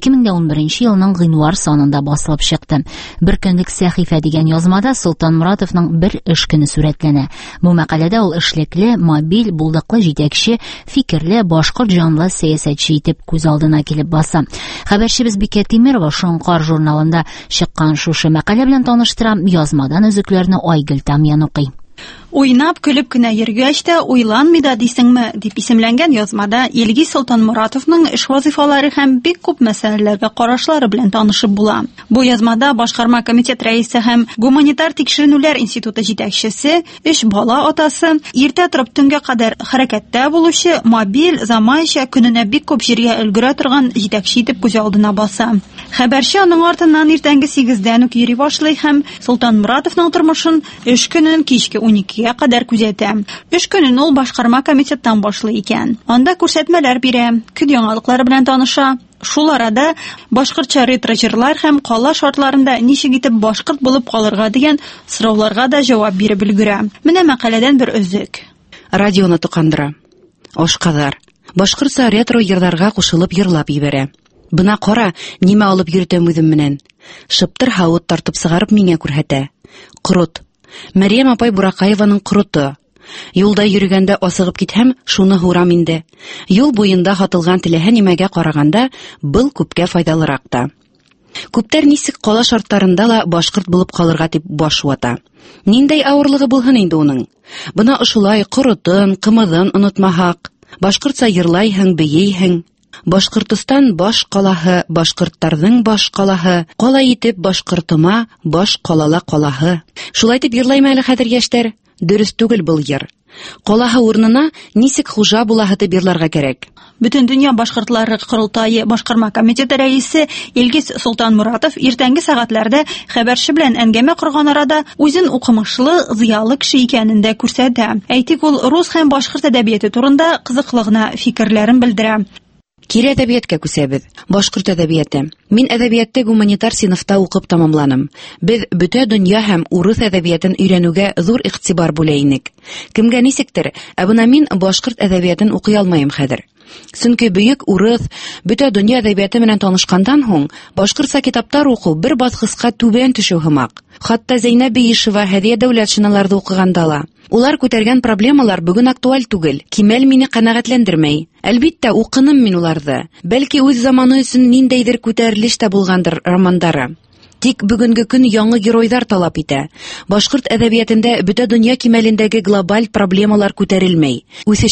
2011 елның гыйнвар санында басылып чыкты. Бер көнлек сәхифә дигән язмада Солтан Моратовның бер эш көне сурәтләнә. Бу мәкаләдә ул эшлекле, мобиль, булдыклы җитәкче, фикерле, башкорт җанлы сәясәтче итеп күз алдына килеп баса. Хәбәрчебез Бикә Тимерова Шоңкар журналында чыккан шушы мәкалә белән таныштыра, язмадан өзекләрне Айгөл Тамьян укый. Уйнап, көлеп кенә йөргәч тә уйланмый да дисеңме дип исемләнгән язмада Илгиз Солтан Моратовның эш вазифалары һәм бик күп мәсьәләләргә карашлары белән танышып була. Бу язмада башкарма комитет рәисе һәм гуманитар тикшеренүләр институты җитәкчесе, 3 бала атасы, иртә торып төнгә кадәр хәрәкәттә булучы, мобиль, заманча, көненә бик күп җиргә өлгерә торган җитәкче итеп күз алдына баса. Хәбәрче аның артыннан иртәнге 8-дән үк йөри башлый һәм Солтан Моратовның тормышын эш көнен кичке 12-гә кадәр күзәтә. Эш көнен ул башкарма комитеттан башлый икән. Анда күрсәтмәләр бирә, көд яңалыклары белән таныша. Шул арада башкортча ретро-җырлар һәм кала шартларында ничек итеп башкорт булып калырга дигән сорауларга да җавап биреп өлгерә. Менә мәкаләдән бер өзек. Радионы тукандыра. Ашкадар. Башкортча ретро-җырларга кушылып йырлап ибәрә. Бына кара, нимә алып йөртәм үзем менән. Шыптыр һавыт тартып сыгарып миңа күрһәтә. Корот. Мәрьям апай Буракаеваның круты. Юлда йөргәндә асыгып китһәм, шуны һурам инде. Юл буенда хатылган теләһә нимәгә караганда, был күпкә файдалырак та. Күптәр нисек кала шартларында ла башкорт булып калырга дип баш вата. Ниндәй авырлыгы булһын инде уның? Бына ошулай корытын, кымыдын онытмаһак, башкортча йырлайһың, бейейһең. Башкортстан баш калаһы, башкорттарның баш калаһы, кала итеп башкортыма баш калала калаһы. Шулай дип йырлаймы әле хәзер яшьләр? Дөрес түгел был йыр. Калаһы урынына нисек хуҗа булаһы дип йырларга кирәк. Бөтен дөнья башкортлары Корылтайы башкарма комитеты рәисе Илгиз Солтан Моратов иртәнге сәгатьләрдә хәбәрче белән әңгәмә корган арада үзен укымышлы, зыялы кеше икәнен дә күрсәтә. Әйтик, ул рус һәм башкорт әдәбияты турында кызыклы гына фикерләрен белдерә. Кире әдәбиятка күсәбез. Башкорт әдәбияты. Мин әдәбиятта гуманитар сыйныфта укып тамамланым. Без бөтен дөнья һәм урыс әдәбиятын өйрәнүгә зур игътибар бүләйник. Кемгә нисектер, бына мин башкорт әдәбиятын укый алмыйм хәзер. Сөнки бөек урыс, бөтен дөнья әдәбияты белән танышкандан һуң, башкортча китаптар уку бер баскычка түбән төшү һымак. Хатта Зәйнәп Биишева Һәдия Дәүләтшиналарда укыганда ла. Улар күтәргән проблемалар бүген актуаль түгел. Кимәл мине канәгатьләндермәй. Әлбиттә, укыным мин уларны. Бәлки үз заманы өчен ниндәйдер күтәрелеш тә булгандыр романдары. Тик бүгенге көн яңа геройдар талап итә. Башкорт әдәбиятында бөтен дөнья кимәлендәге глобаль проблемалар күтәрелмәй.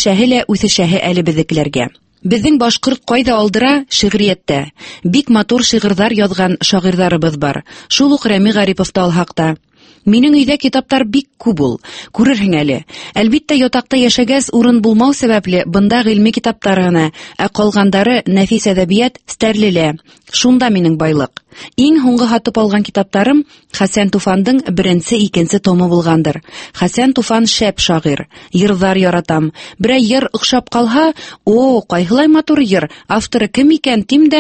Үсешәһе әле безнекеләргә. Безнең башкорт кайда алдыра? Шигърияттә. Бик матур шигырьләр язган шагыйрьләребез бар. Шул ук Рәми Гариповты алһакта. Минең өйдә китаптар бик күп ул. Күрерһең әле. Әлбиттә, ятакта яшәгәс урын булмау сәбәпле бында гыйльми китаптар гына, ә калгандары нәфис әдәбият, стәрлелә. Шунда минең байлык. Иң һуңгы хатып алган китаптарым Хәсән Туфандың 1-2 томы булгандыр. Хәсән Туфан шәп шагыйрь. Йырлар яратам. Берәр йыр охшап калһа, кайһылай матур йыр. Авторы кем икән тим дә,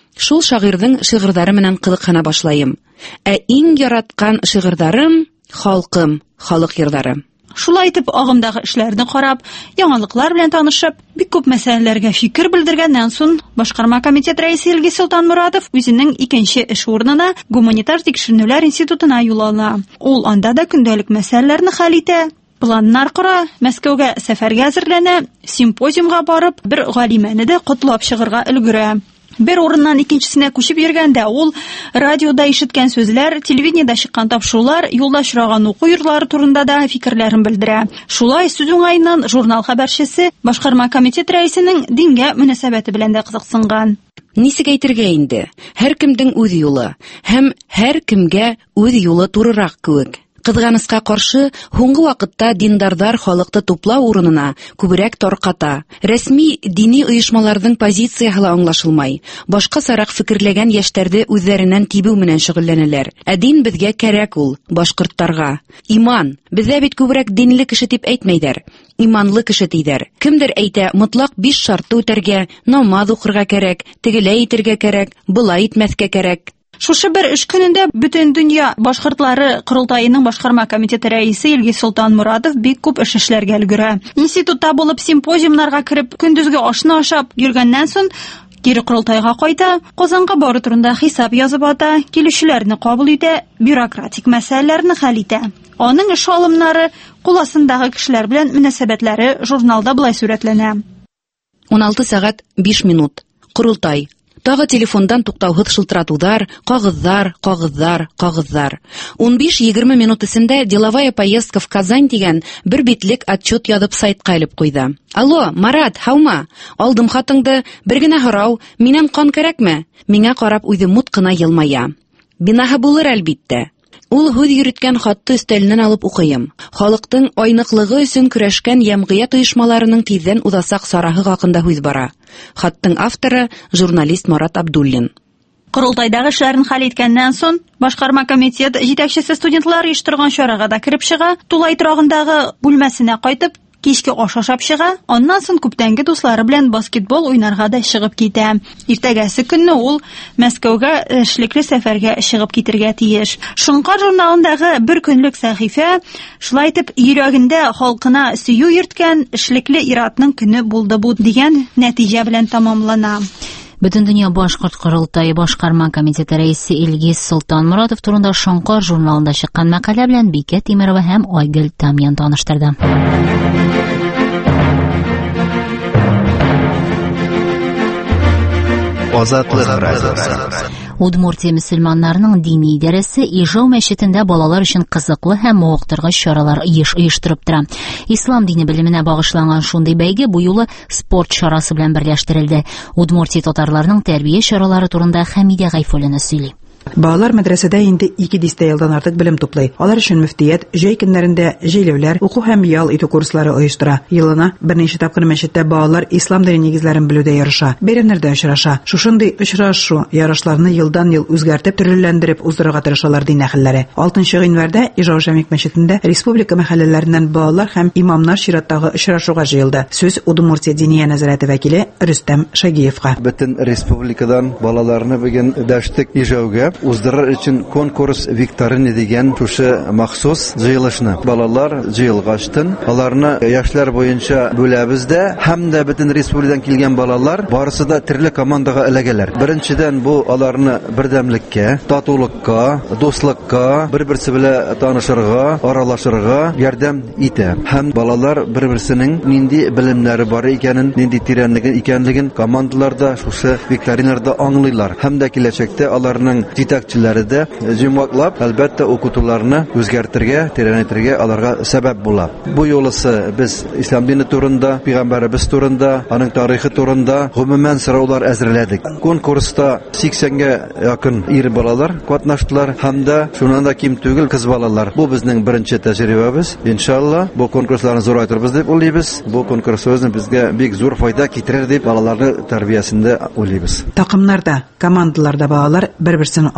шул шагыйрьнең шигырьләре белән кызыксына башлайым. Ә иң яраткан шигырьләрем халкым, халык йырлары. Шулай итеп, агымдагы эшләрне карап, яңалыклар белән танышып, бик күп мәсьәләләргә фикер белдергәннән соң, башкарма комитет рәисе Илгиз Солтанмуратов үзенең икенче эш урынына гуманитар тикшеренүләр институтына юл ала. Ул анда да көндәлек мәсьәләләрне хәл итә. Планнар кора, Мәскәүгә сәфәргә әзерләнә, симпозиумга барып, бер галимәне дә котлап чыгарга өлгерә. Бер урыннан икенчесенә күчеп йөргәндә, ул радиода ишеткән сүзләр, телевидениедә чыккан тапшырулар, юлда очраган уку йортлары турында да фикерләрен белдерә. Шулай сүз уңаеннан журнал хәбәрчесе башкарма комитет рәисенең дингә мөнәсәбәте белән дә кызыксынган. Нисек әйтергә инде? Һәркемнең үз юлы, һәм һәркемгә үз юлы турырак кебек. Кызганыска каршы, һуңгы вакытта диндардар халыкты туплау урынына күбрәк тарката. Рәсми дини оешмаларның позициясе аңлашылмай. Башка сарак фикерләгән яшьләрдә үзләреннән тибү белән шөгыльләнәләр. Ә дин безгә кирәк ул, башкортларга. Иман. Бездә бит күбрәк динле кеше дип әйтмәйдер. Иманлы кеше дидер. Кемдер әйтә, мотлак 5 шартты үтәргә, намаз укырга кирәк, тегеләй итәргә кирәк, булай итмәскә кирәк. Шушы бер эш көнендә бөтен дөнья башкортлары курултайының башкарма комитеты рәисе Илгиз Солтанмуратов бик күп эш эшләргә өлгерә. Институтта булып симпозиумнарга кереп, көндезге ашны ашап йөргәннән соң кире курултайга кайта, Казанга бары турында хисап язып ата, килүчеләрне кабул итә, бюрократик мәсьәләләрне хәл итә. Аның эш алымнары, куласындагы кешеләр белән мөнәсәбәтләре журналда булай сурәтләнә. 16 сәгать 5 минут. Курултай. Тагы телефондан туктаусыз шылтыратулар, кагызлар. 15-20 минут эчендә деловая поездка в Казань дигән бер битлек отчет язып сайтка илеп куйды. Алло, Марат, хаума? Алдым хатыңды, бер генә һорау, миннән кан кирәкме? Миңа карап үзе мут кына елмая. Бинаһы булыр әлбиттә. Ул һүз йөрткән хатты өстәленнән алып укыйм. Халыктың айныклыгы өчен көрәшкән ямгыять оешмаларының тиздән узасак сарahы хакында һүз бара. Хаттың авторы журналист Марат Абдуллин. Курултайдагы эшләрен хәл иткәннән соң, башкарма комитет җитәкчесе студентлар оештырган чарага да кирип чыга, тулай торагындагы бүлмәсенә кайтып, кичке аш ашап чыга, аннан соң күптәнге дуслары белән баскетбол уйнарга да чыгып китә. Иртәгәсе көнне ул Мәскәүгә эшлекле сәфәргә чыгып китәргә тиеш. Шуңкар журналындагы бер көнлек сәхифә шулай итеп йөрәгендә халкына сөю йөрткән эшлекле иратның көне булды бу дигән нәтиҗә белән тамамлана. Бөтен дөнья башкорт курултайы башкарма комитеты рәисе Илгиз Солтанмуратов турында Шоңкар журналында чыккан мәкалә белән Бикә Тимерова һәм Айгөл Тамян таныштырды. Азатлык радиосы. Удмуртия мөселманнарының дини идарәсе Ижау мәчетендә балалар өчен кызыклы һәм мавыктыргыч чаралар оештырып тора. Ислам дине белеменә багышланган шундый бәйге бу юлы спорт чарасы белән берләштерелде. Удмуртия татарларының тәрбия чаралары турында Хәмидә Гайфуллина сөйли. Балалар мәдрәсәдә инде 200 елдан артык белем туплый. Алар өчен мөфтият җәй көннәрендә җәйләүләр, уку һәм ял итү курслары оештыра. Елына берничә тапкыр мәчеттә балалар ислам дине нигезләрен белүдә ярыша, бәйрәмнәрдә очраша. Шушындый очрашу ярышларны елдан-ел үзгәртеп, төрлеләндереп уздырырга тырышалар дин әһелләре. 6 январьдә Ижау Җәмигъ мәчетендә республика мәхәлләләреннән балалар һәм имамнар чираттагы очрашуга җыелды. Сүз Удмуртия дини нәзарәте вәкиле Рөстәм Шагиевка. Бөтен республикадан балаларны бүген дәштек Ижауга уздырыр өчен конкурс викторина дигән шушы махсус җыелышны балалар җыелгачтын аларны яшьләр буенча бүләбез дә һәм дә бөтен республикадан килгән балалар барысы да төрле командага эләгәләр. Беренчедән бу аларны бердәмлеккә, татулыкка, дуслыкка, бер-берсе белән танышырга, аралашырга ярдәм итә. Һәм балалар бер-берсенең нинди белемнәре бар икәнен, нинди тирәнлеге икәнлеген командаларда шушы викториналарда аңлыйлар. Һәм дә киләчәктә аларның җитәкчеләре дә җимаклап, әлбәттә укытуларны үзгәртергә, тирәнәйтергә аларга сәбәп була. Бу юлысы без ислам дине турында, пәйгамбәребез турында, аның тарихы турында гомумән сораулар әзерләдек. Конкурста 80гә якын ир балалар катнаштылар һәм дә шуннан да ким түгел кыз балалар. Бу безнең беренче тәҗрибәбез. Иншалла, бу конкурсларны зурайтырбыз дип уйлыйбыз. Бу конкурс безгә бик зур файда китерер дип балаларны тәрбиясендә уйлыйбыз. Такымнарда, командаларда балалар бер-берсен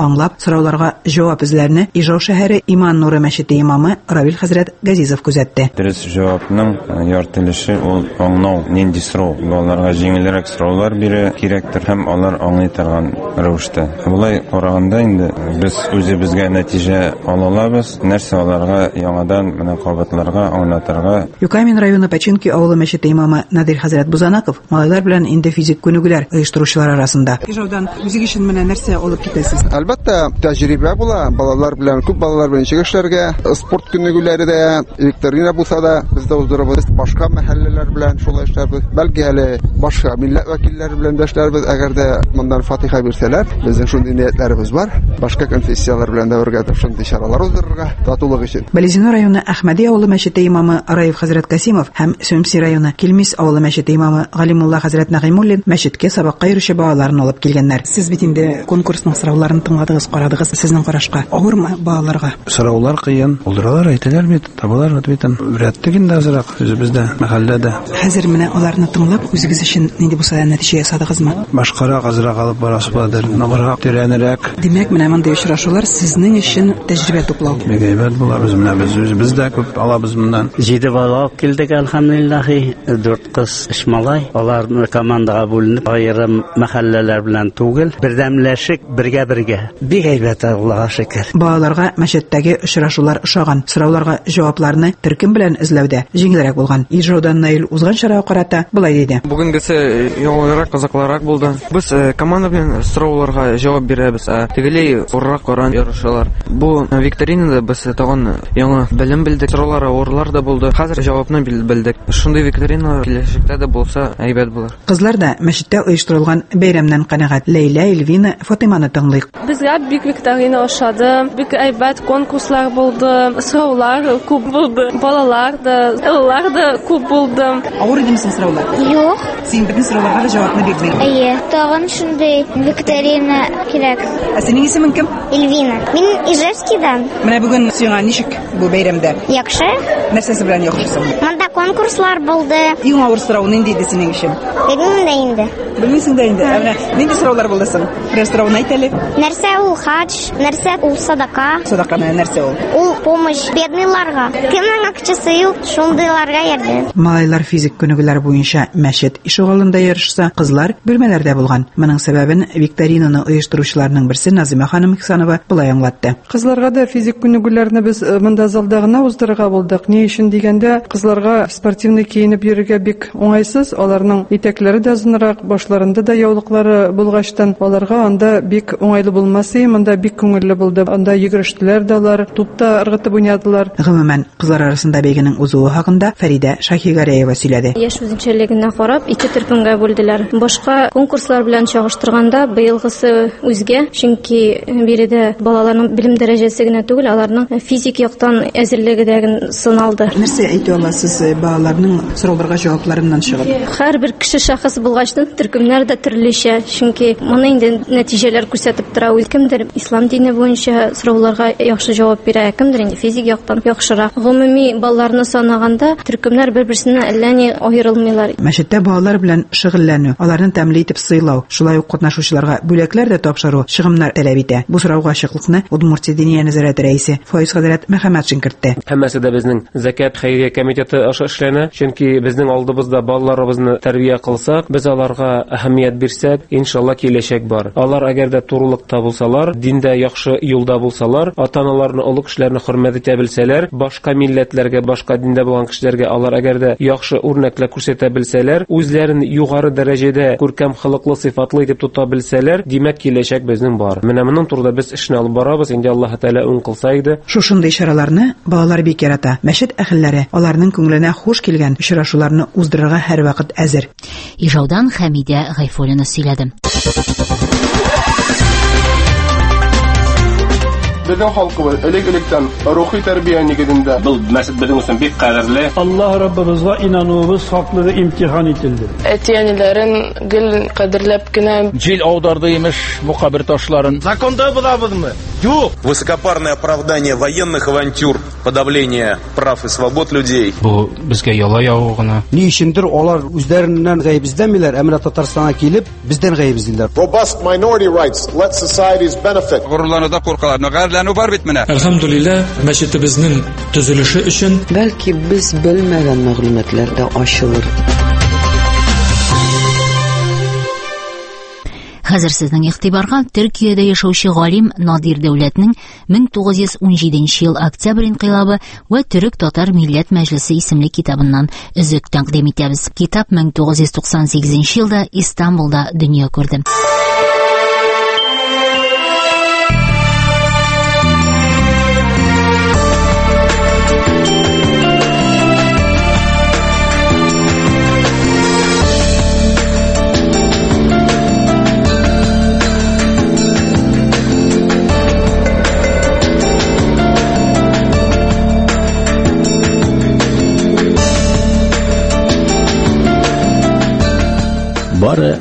аңлап, сорауларга җавап эзләрне Ижау шәһәре Иман Нуры мәчете имамы Равил хәзрәт Газизов күзәтте. Дөрес җавапның яртылышы ул аңлау, нинди сорау, балаларга җиңелрәк сораулар бирә кирәктер һәм алар аңлый торган рәвештә. Булай караганда инде без үзебезгә нәтиҗә ала алабыз, нәрсә аларга яңадан менә кабатларга аңлатырга. Юкамин районы Пачинки авылы мәчете имамы Надир хәзрәт Бузанаков малайлар белән инде физик күнегүләр оештыручылар арасында. Ижаудан үзегез өчен менә нәрсә алып китәсез? Әлбәттә, тәҗрибә була. Балалар белән, күп балалар белән чыгышларга, спорт күнегүләре дә, викторина булса да, без дә уздырабыз. Башка мәхәлләләр белән шулай эшләрбез. Бәлки әле башка милләт вәкилләре белән дә эшләрбез. Әгәр дә мондан фатиха бирсәләр, безнең шундый ниятләребез бар. Башка конфессиялар белән дә үргәтеп шундый чаралар уздырырга, татулык өчен. Балезино районы Әхмәди авылы мәчете имамы Раев хәзрәт Касимов һәм Сөмси районы Килмис авылы мәчете имамы Галимулла хәзрәт Нагыймуллин мәчеткә сабакка йөрүче балаларын алып килгәннәр. Сез бит инде конкурсның сорауларын тыңладыгыз, карадыгыз. Сезнең карашка авырмы балаларга? Сораулар кыен. Булдыралар, әйтәләр бит, табалар ответын. Үрәттек инде азрак үзебездә, мәхәлләдә. Хәзер менә аларны тыңлап, үзегез өчен нинди булса да нәтиҗә ясадыгызмы? Башкарак азрак алып барасы бардыр. Нагырак, тирәнрәк. Димәк, менә мондый очрашулар сезнең өчен тәҗрибә туплау. Бәгәйбәт була без менә без дә күп алабыз моннан. 7 бала килдек, әлхәмдүлиллаһи. 4 кыз, 3 малай. Аларны командага бүленеп, аерым мәхәлләләр белән түгел, бердәмләшеп, бергә. Бик әйбәт, Аллаһка шөкер. Балаларга мәчеттәге очрашулар ошаган. Сорауларга җавапларны төркем белән эзләүдә җиңелрәк булган. Ижаудан Наил узган чарага карата булай диде. Бүгенгесе яңгырак, кызыклырак булды. Без команда белән сорауларга җавап бирәбез. Тегеләй урак каран ярышалар. Бу викторинада без тагын яңа белем билдек. Сораулар авырлар да булды. Хәзер җавапны билдек. Шундый викторина киләчәктә дә булса әйбәт булыр. Кызлар да мәчеттә оештырылган бәйрәмнән канәгать. Ләйлә, Эльвина, Фатиманы тыңлыйк. Безгә бик викторина ошады. Бик әйбәт конкурслар булды. Сораулар күп булды. Балалар да, ыллар да күп булды. Авыр идеме син сораулар? Юк. Син бөтен сорауларга җавапны бирдең. Әйе, тагын шундый викторина кирәк. Синең исемең кем? Эльвина. Мин Ижевскидан. Менә бүген сиңа ничек бу бәйрәмдә? Яхшы. Нәрсәсе белән яхшысың? Монда конкурслар булды. Иң авыр сорау нинди иде синең өчен? Белмим дә инде. Белмисең дә инде. Нинди сораулар булды соң? Бер сорауны әйт әле. Нәрсә ул хаҗ? Нәрсә ул садака? Садака менә нәрсә ул? Ул помощь бедныйларга. Кемнең акчасы юк, шундыйларга ярдәм. Малайлар физик күнегүләр буенча мәчет ишегалында ярышса, кызлар бүлмәләрдә булган. Моның сәбәбен викторинаны оештыручыларның берсе Назима ханым Ихсанова булай аңлатты. Кызларга да физик күнегүләрне без монда залда гына уздырырга булдык. Ни өчен дигәндә, кызларга спортивный киенеп йөрергә бик уңайсыз. Аларның итәкләре дә озынрак, башларында да яулыклары булгачтан, аларга анда бик уңайлы булмасы, монда бик күңелле булды. Анда йөгерештеләр дә алар, тупта ыргытып уйнадылар. Гомумән, кызлар арасында бәйгенең узуы хакында Фәридә Шаһигареева сөйләде. Яшь үзенчәлегенә карап, 2 төркемгә бүлделәр. Башка конкурслар белән чагыштырганда быелгысы үзгә, чөнки биредә балаларның белем дәрәҗәсе генә түгел, аларның физик яктан әзерлеге дә сыналды. Нәрсә әйтә аласыз балаларның сорауларга җавапларыннан чыгып? Һәрбер кеше шәхес булгачтан төркемнәр дә төрлечә, чөнки моны инде нәтиҗәләр күрсәтеп тора. Кемдер ислам дине буенча сорауларга яхшы җавап бирә, кемдер инде физик яктан яхшырак. Гомуми балаларны санаганда төркемнәр бер-берсеннән әллә ни аерылмыйлар. Мәчеттә балалар белән шөгыльләнү, аларны тәмле итеп сыйлау, шулай ук катнашучыларга бүләкләр дә тапшыру чыгымнар таләп итә. Бу сорауга ачыклыкны Удмуртия диния нәзарәте рәисе Файз хәзрәт Мөхәммәдшин кертте. Һәммәсе дә безнең закат хәйрия комитеты аша эшләнә, чөнки безнең алдыбызда балаларыбызны тәрбия кылсак, без аларга әһәмият бирсәк, иншалла киләчәк бар. Алар әгәр дә турылыкта булсалар, диндә яхшы юлда булсалар, ата-аналарны, олуг кешеләрне хөрмәт итә белсәләр, башка милләтләргә, башка диндә булган кешеләргә алар әгәр дә яхшы үрнәкләр күрсәтә белсәләр, үзләрен югары дәрәҗәдә күркәм хылыклы, сыйфатлы итеп тота белсәләр, димәк киләчәк безнең бар. Менә моның турында без эшне алып барабыз, инде Аллаһ Тәгалә уң кылса иде. Шушындый чараларны балалар бик ярата. Мәчет әһелләре аларның күңеленә хуш килгән очрашуларны уздырырга һәрвакыт әзер. Ижаудан Хәмидә Гайфуллина сөйләде. Безнең халкыбыз элек-электән рухи тәрбия нигезендә. Бу мәсҗид безнең өчен бик кадерле. Аллаһ Раббыбызга инануыбыз хаклыгы имтихан ителде. Әтиянеләрен гел кадерләп кенә җил аударды имеш бу кабер ташларын. Законда булабызмы? Юк. Высокопарное оправдание военных авантюр, подавление прав и свобод людей. Бу безгә яла яу гына. Ни өчендер алар үзләреннән гаеп издәмиләр, әмма Татарстанга килеп бездән гаеп издиләр. Robust minority rights let societies benefit. Горурлануда куркалар, нәгәрләнү бар бит менә. Әлхәмдүлилләh, мәчетебезнең төзелеше өчен бәлки без белмәгән мәгълүматлар да ачылыр. Хәзер сезнең игътибарга Төркиядә яшәүче галим Надир Дәүләтнең 1917 ел октябрь инкыйлабы ва Төрек-Татар милләт мәҗлесе исемле китабыннан өзек тәкъдим итәбез. Китап 1998 елда Истанбулда дөнья күрде. Бары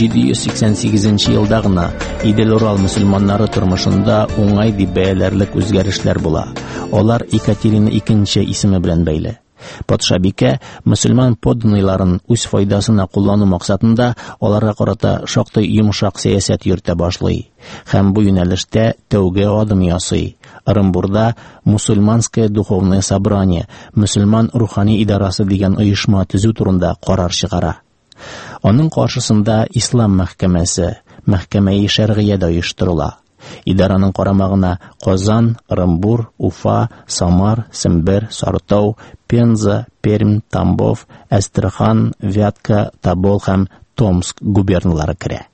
1788 елда гына Идел-Урал мөселманнары тормышында уңай дип бәяләрлек үзгәрешләр була. Алар Екатерина II исеме белән бәйле. Патшабикә мөселман подданныйларын үз файдасына куллану максатында аларга карата шактый йомшак сәясәт йөртә башлый һәм бу юнәлештә тәүге адым ясый. Оренбурда Мусульманское духовное собрание, мөселман рухани идарасы дигән оешма төзү турында карар чыгара. Аның каршысында Ислам мәхкәмәсе, мәхкәмә-и шәргыйә дә оештырыла. Идараның карамагына Казан, Оренбур, Уфа, Самар, Сембер, Сарытау, Пенза, Пермь, Тамбов, Әстерхан, Вятка, Тобол һәм Томск губерниялары керә.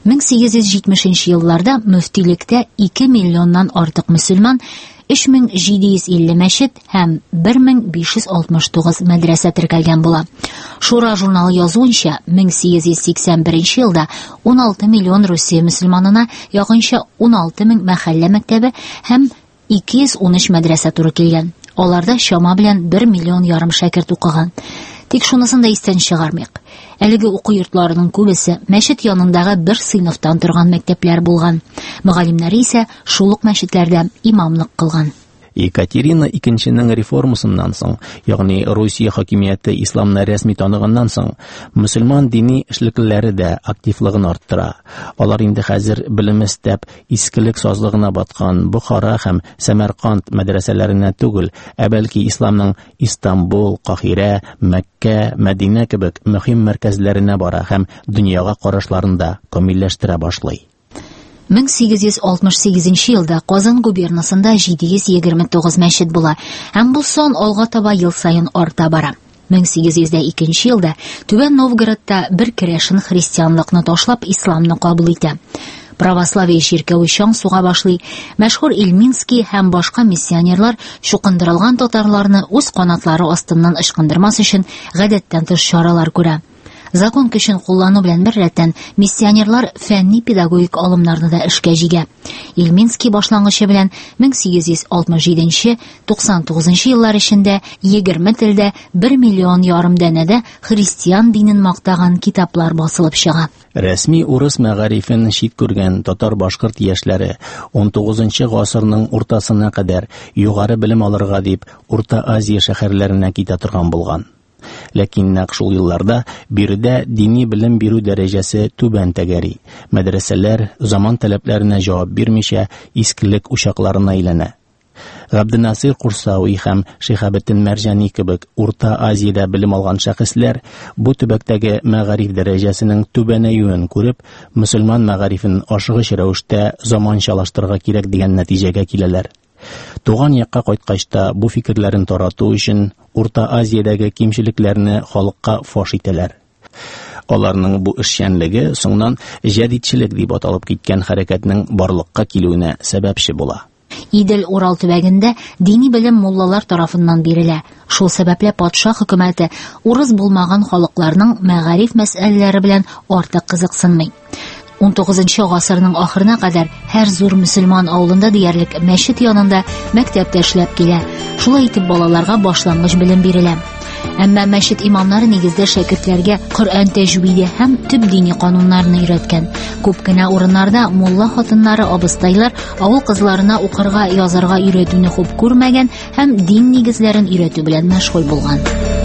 1870 елларда мөфтилектә 2 миллионнан артык мөселман, 3750 мәчет һәм 1569 мәдрәсә теркәлгән була. Шура журналы язуынча, 1881 елда 16 миллион Русия мөселманына якынча 16 мең мәхәллә мәктәбе һәм 213 мәдрәсә туры килгән. Аларда чама белән 1,5 миллион шәкерт укыган. Тик шунысын да истән чыгармыйк. Әлеге уку йортларының күбесе мәчет янындагы бер сыйныфтан торган мәктәпләр булган. Мөгаллимнәре исә шул ук мәчетләрдә имамлык кылган. Екатерина II реформасыннан соң, ягъни Русия хакимияте исламны рәсми таныганнан соң, мөселман дини эшлеклеләре дә активлыгын арттыра. Алар инде хәзер белем истәп, искелек сазлыгына баткан Бухара һәм Самарканд мәдрәсәләренә түгел, бәлки исламның Истанбул, Кахира, Мәккә, Мәдинә кебек мөһим мәркәзләренә бара һәм дөньяга карашларын да камилләштерә башлый. 1868 елда Казан губернасында 729 мәчет була, һәм бу сан алга таба ел сайын арта бара. 1802 елда Түбән Новгородта бер керәшен христианлыкны ташлап исламны кабул итә. Православие ширкәве чаң суга башлый, мәшһүр Ильминский һәм башка миссионерлар шукындырылган татарларны үз канатлары астыннан ычкындырмас өчен гадәттән тыш чаралар күрә. Закон көчен куллану белән бер рәттән миссионерлар фәнни-педагогик алымнарны да эшкә җигә. Ильминский башлангычы белән 1867-99 еллар эчендә 20 телдә 1,5 миллион дәнәдә христиан динен мактаган китаплар басылып чыга. Рәсми урыс мәгарифен шит күргән татар-башкорт яшьләре 19 гасырның уртасына кадәр югары белем алырга дип Урта Азия шәһәрләренә китә торган булган. Ләкин нәкъ шул елларда биредә дини белем бирү дәрәҗәсе түбән тәгәри. Мәдрәсәләр заман таләпләренә җавап бирмичә искелек учакларына әйләнә. Габденасир Курсауи һәм Шихабетдин Мәрҗани кебек Урта Азиядә белем алган шәхесләр бу төбәктәге мәгариф дәрәҗәсенең түбәнәюен күреп, мөселман мәгарифен ашыгыч рәвештә заманчалаштырырга кирәк дигән нәтиҗәгә киләләр. Туган якка кайткач та бу фикерләрен тарату өчен Урта Азиядәге кимчелекләрне халыкка фаш итәләр. Аларның бу эшчәнлеге соңнан җәдитчелек дип аталып киткән хәрәкәтнең барлыкка килүенә сәбәпче була. Идел-Урал төбәгендә дини белем муллалар тарафыннан бирелә. Шул сәбәпле патша хөкүмәте урыс булмаган халыкларның мәгариф мәсьәләләре белән артык кызыксынмый. 19 гасырның ахырына кадәр һәр зур мөселман авылында диярлек мәчет янында мәктәп эшләп килә. Шулай итеп балаларга башлангыч белем бирелә. Әмма мәчет имамнары нигездә шәкертләргә Коръән тәҗвиде һәм төп дини кануннарны өйрәткән. Күп кенә урыннарда мулла хатыннары, абыстайлар авыл кызларына укырга, язарга өйрәтүне хуп күрмәгән һәм дин нигезләрен өйрәтү белән мәшгуль булган.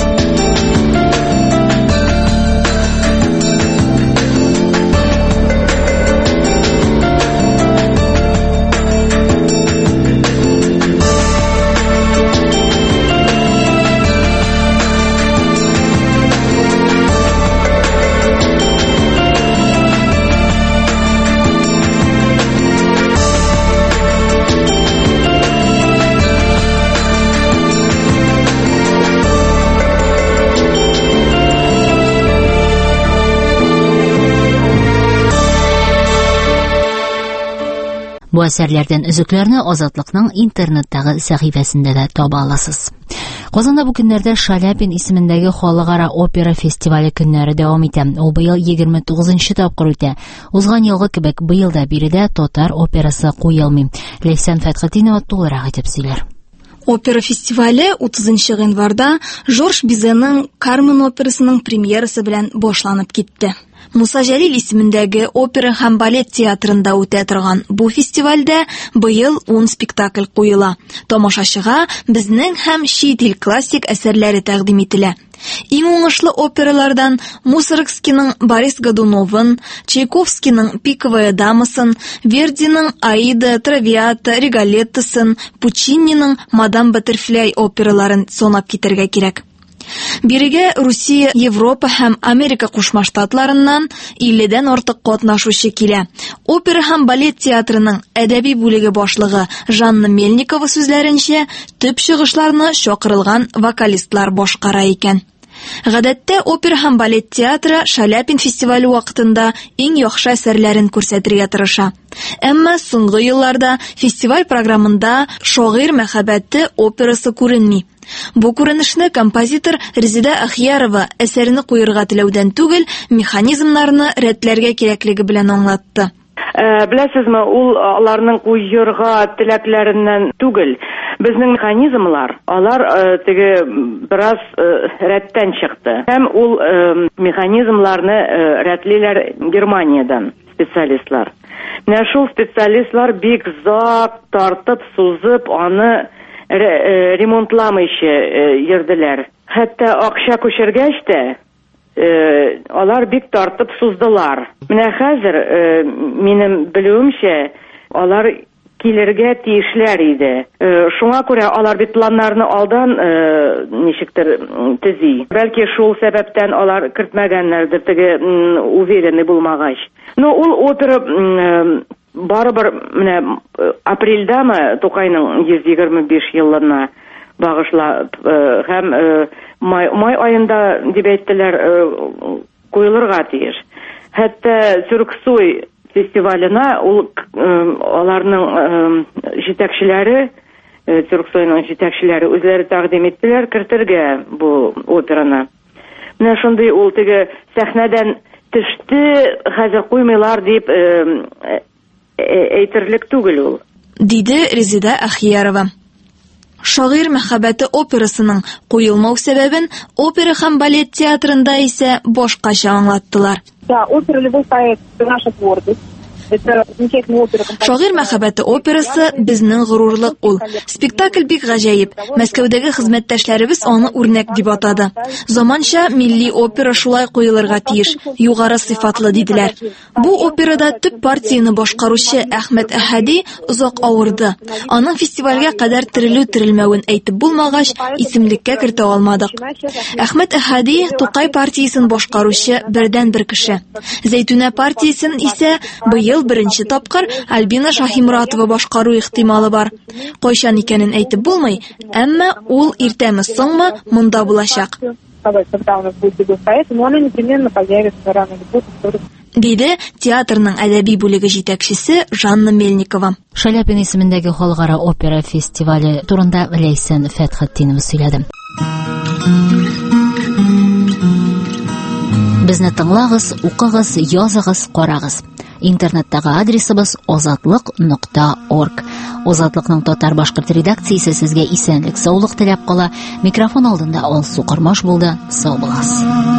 Бу әсәрләрдән өзекләрне Азатлыкның интернеттагы сәхифәсендә дә таба аласыз. Казанда бу көннәрдә Шаляпин исемендәге халыкара опера фестивале көннәре дәвам итә. Ул быел 29-нчы тапкыр үтә. Узган елгы кебек быел да биредә татар операсы куелмый. Ләйсән Фәтхетдинова тулырак итеп сөйләр. Опера фестивале 30 январда Жорж Бизенең Кармен операсының премьерасы белән башланып китте. Муса Җәлил исемендәге опера һәм балет театрында үтә торган бу фестивальдә быел 10 спектакль куела. Тамашачыга безнең һәм чит ил классик әсәрләре тәкъдим ителә. Иң уңышлы опералардан Мусоргскийның Борис Годуновын, Чайковскийның Пиковая дамасын, Вердиның Аида, Травиата, Риголеттасын, Пучинниның Мадам Баттерфляй операларын санап китәргә кирәк. Бирегә Русия, Европа һәм Америка Кушма Штатларыннан 50дән артык катнашучы килә. Опера һәм балет театрының әдәби бүлеге башлыгы Жанна Мельникова сүзләренчә, төп чыгышларны чакырылган вокалистлар башкара икән. Гадәттә опера һәм балет театры Шаляпин фестивале вакытында иң яхшы әсәрләрен күрсәтергә тырыша. Әмма соңгы елларда фестиваль программында Шагыйрь мәхәббәте операсы күренми. Бу күренешне композитор Резида Ахьярова әсәрне куерга теләүдән түгел, механизмнарны рәтләргә кирәклеге белән аңлатты. Беләсезме, ул аларның куерга теләкләреннән түгел, безнең механизмлар, алар теге бераз рәттән чыкты. Һәм ул механизмларны рәтлиләр Германиядән специалистлар. Менә шул специалистлар бик зак тартып, сузып, аны ремонтламыйчы йөрделәр. Хәтта акча күчергәч тә алар бик тартып суздылар. Менә хәзер минем белүемчә алар килергә тиешләр иде. Шуңа күрә алар бит планнарны алдан ничектер төзи. Бәлки шул сәбәптән алар кертмәгәннәрдер, теге уверенный булмагач. Ул опера барыбер менә апрельдәме Тукайның 125 еллыгына багышлап һәм май аенда дип әйттеләр куелырга тиеш. Хәтта Цюрксуй фестиваленә ул аларның җитәкчеләре, Цюрксуйның җитәкчеләре үзләре тәкъдим иттеләр кертергә бу операны. Менә шундый ул теге сәхнәдән төште, хәзер куймыйлар дип әйтерлек түгел ул, диде Резида Ахьярова. Шагыйрь мәхәббәте операсының куелмау сәбәбен опера һәм балет театрында исә башкача аңлаттылар. Опера «Любой поэт» — это наша творчество. Шагыйрь мәхәббәте операсы безнең горурлык ул. Спектакль бик гаҗәеп. Мәскәүдәге хезмәттәшләребез аны үрнәк дип атады. Заманча милли опера шулай куелырга тиеш, югары сыйфатлы диделәр. Бу операда төп партияны башкаручы Әхмәт Әхәди озак авырды. Аның фестивальгә кадәр терелү-терелмәвен әйтеп булмагач, исемлеккә кертә алмадык. Әхмәт Әхәди Тукай партиясын башкаручы бердән-бер кеше. Зәйтүнә партиясын исә быел беренче тапкыр Альбина Шаһимуратова башкару ихтималы бар. Кайчан икәнен әйтеп булмый, әмма ул иртәме-соңмы монда булачак. Диде театрның әдәби бүлеге җитәкчесе Жанна Мельникова. Шаляпин исемендәге халыкара опера фестивале турында Ләйсән Фәтхетдинова сөйләде. Безне тыңлагыз, укыгыз, языгыз, карагыз. Интернеттагы адресыбыз озатлык.org. Озатлыкның татар-башкорт редакциясе сезгә исәнлек, саулык теләп кала. Микрофон алдында Алсу Кырмаш булды. Сау буласыз.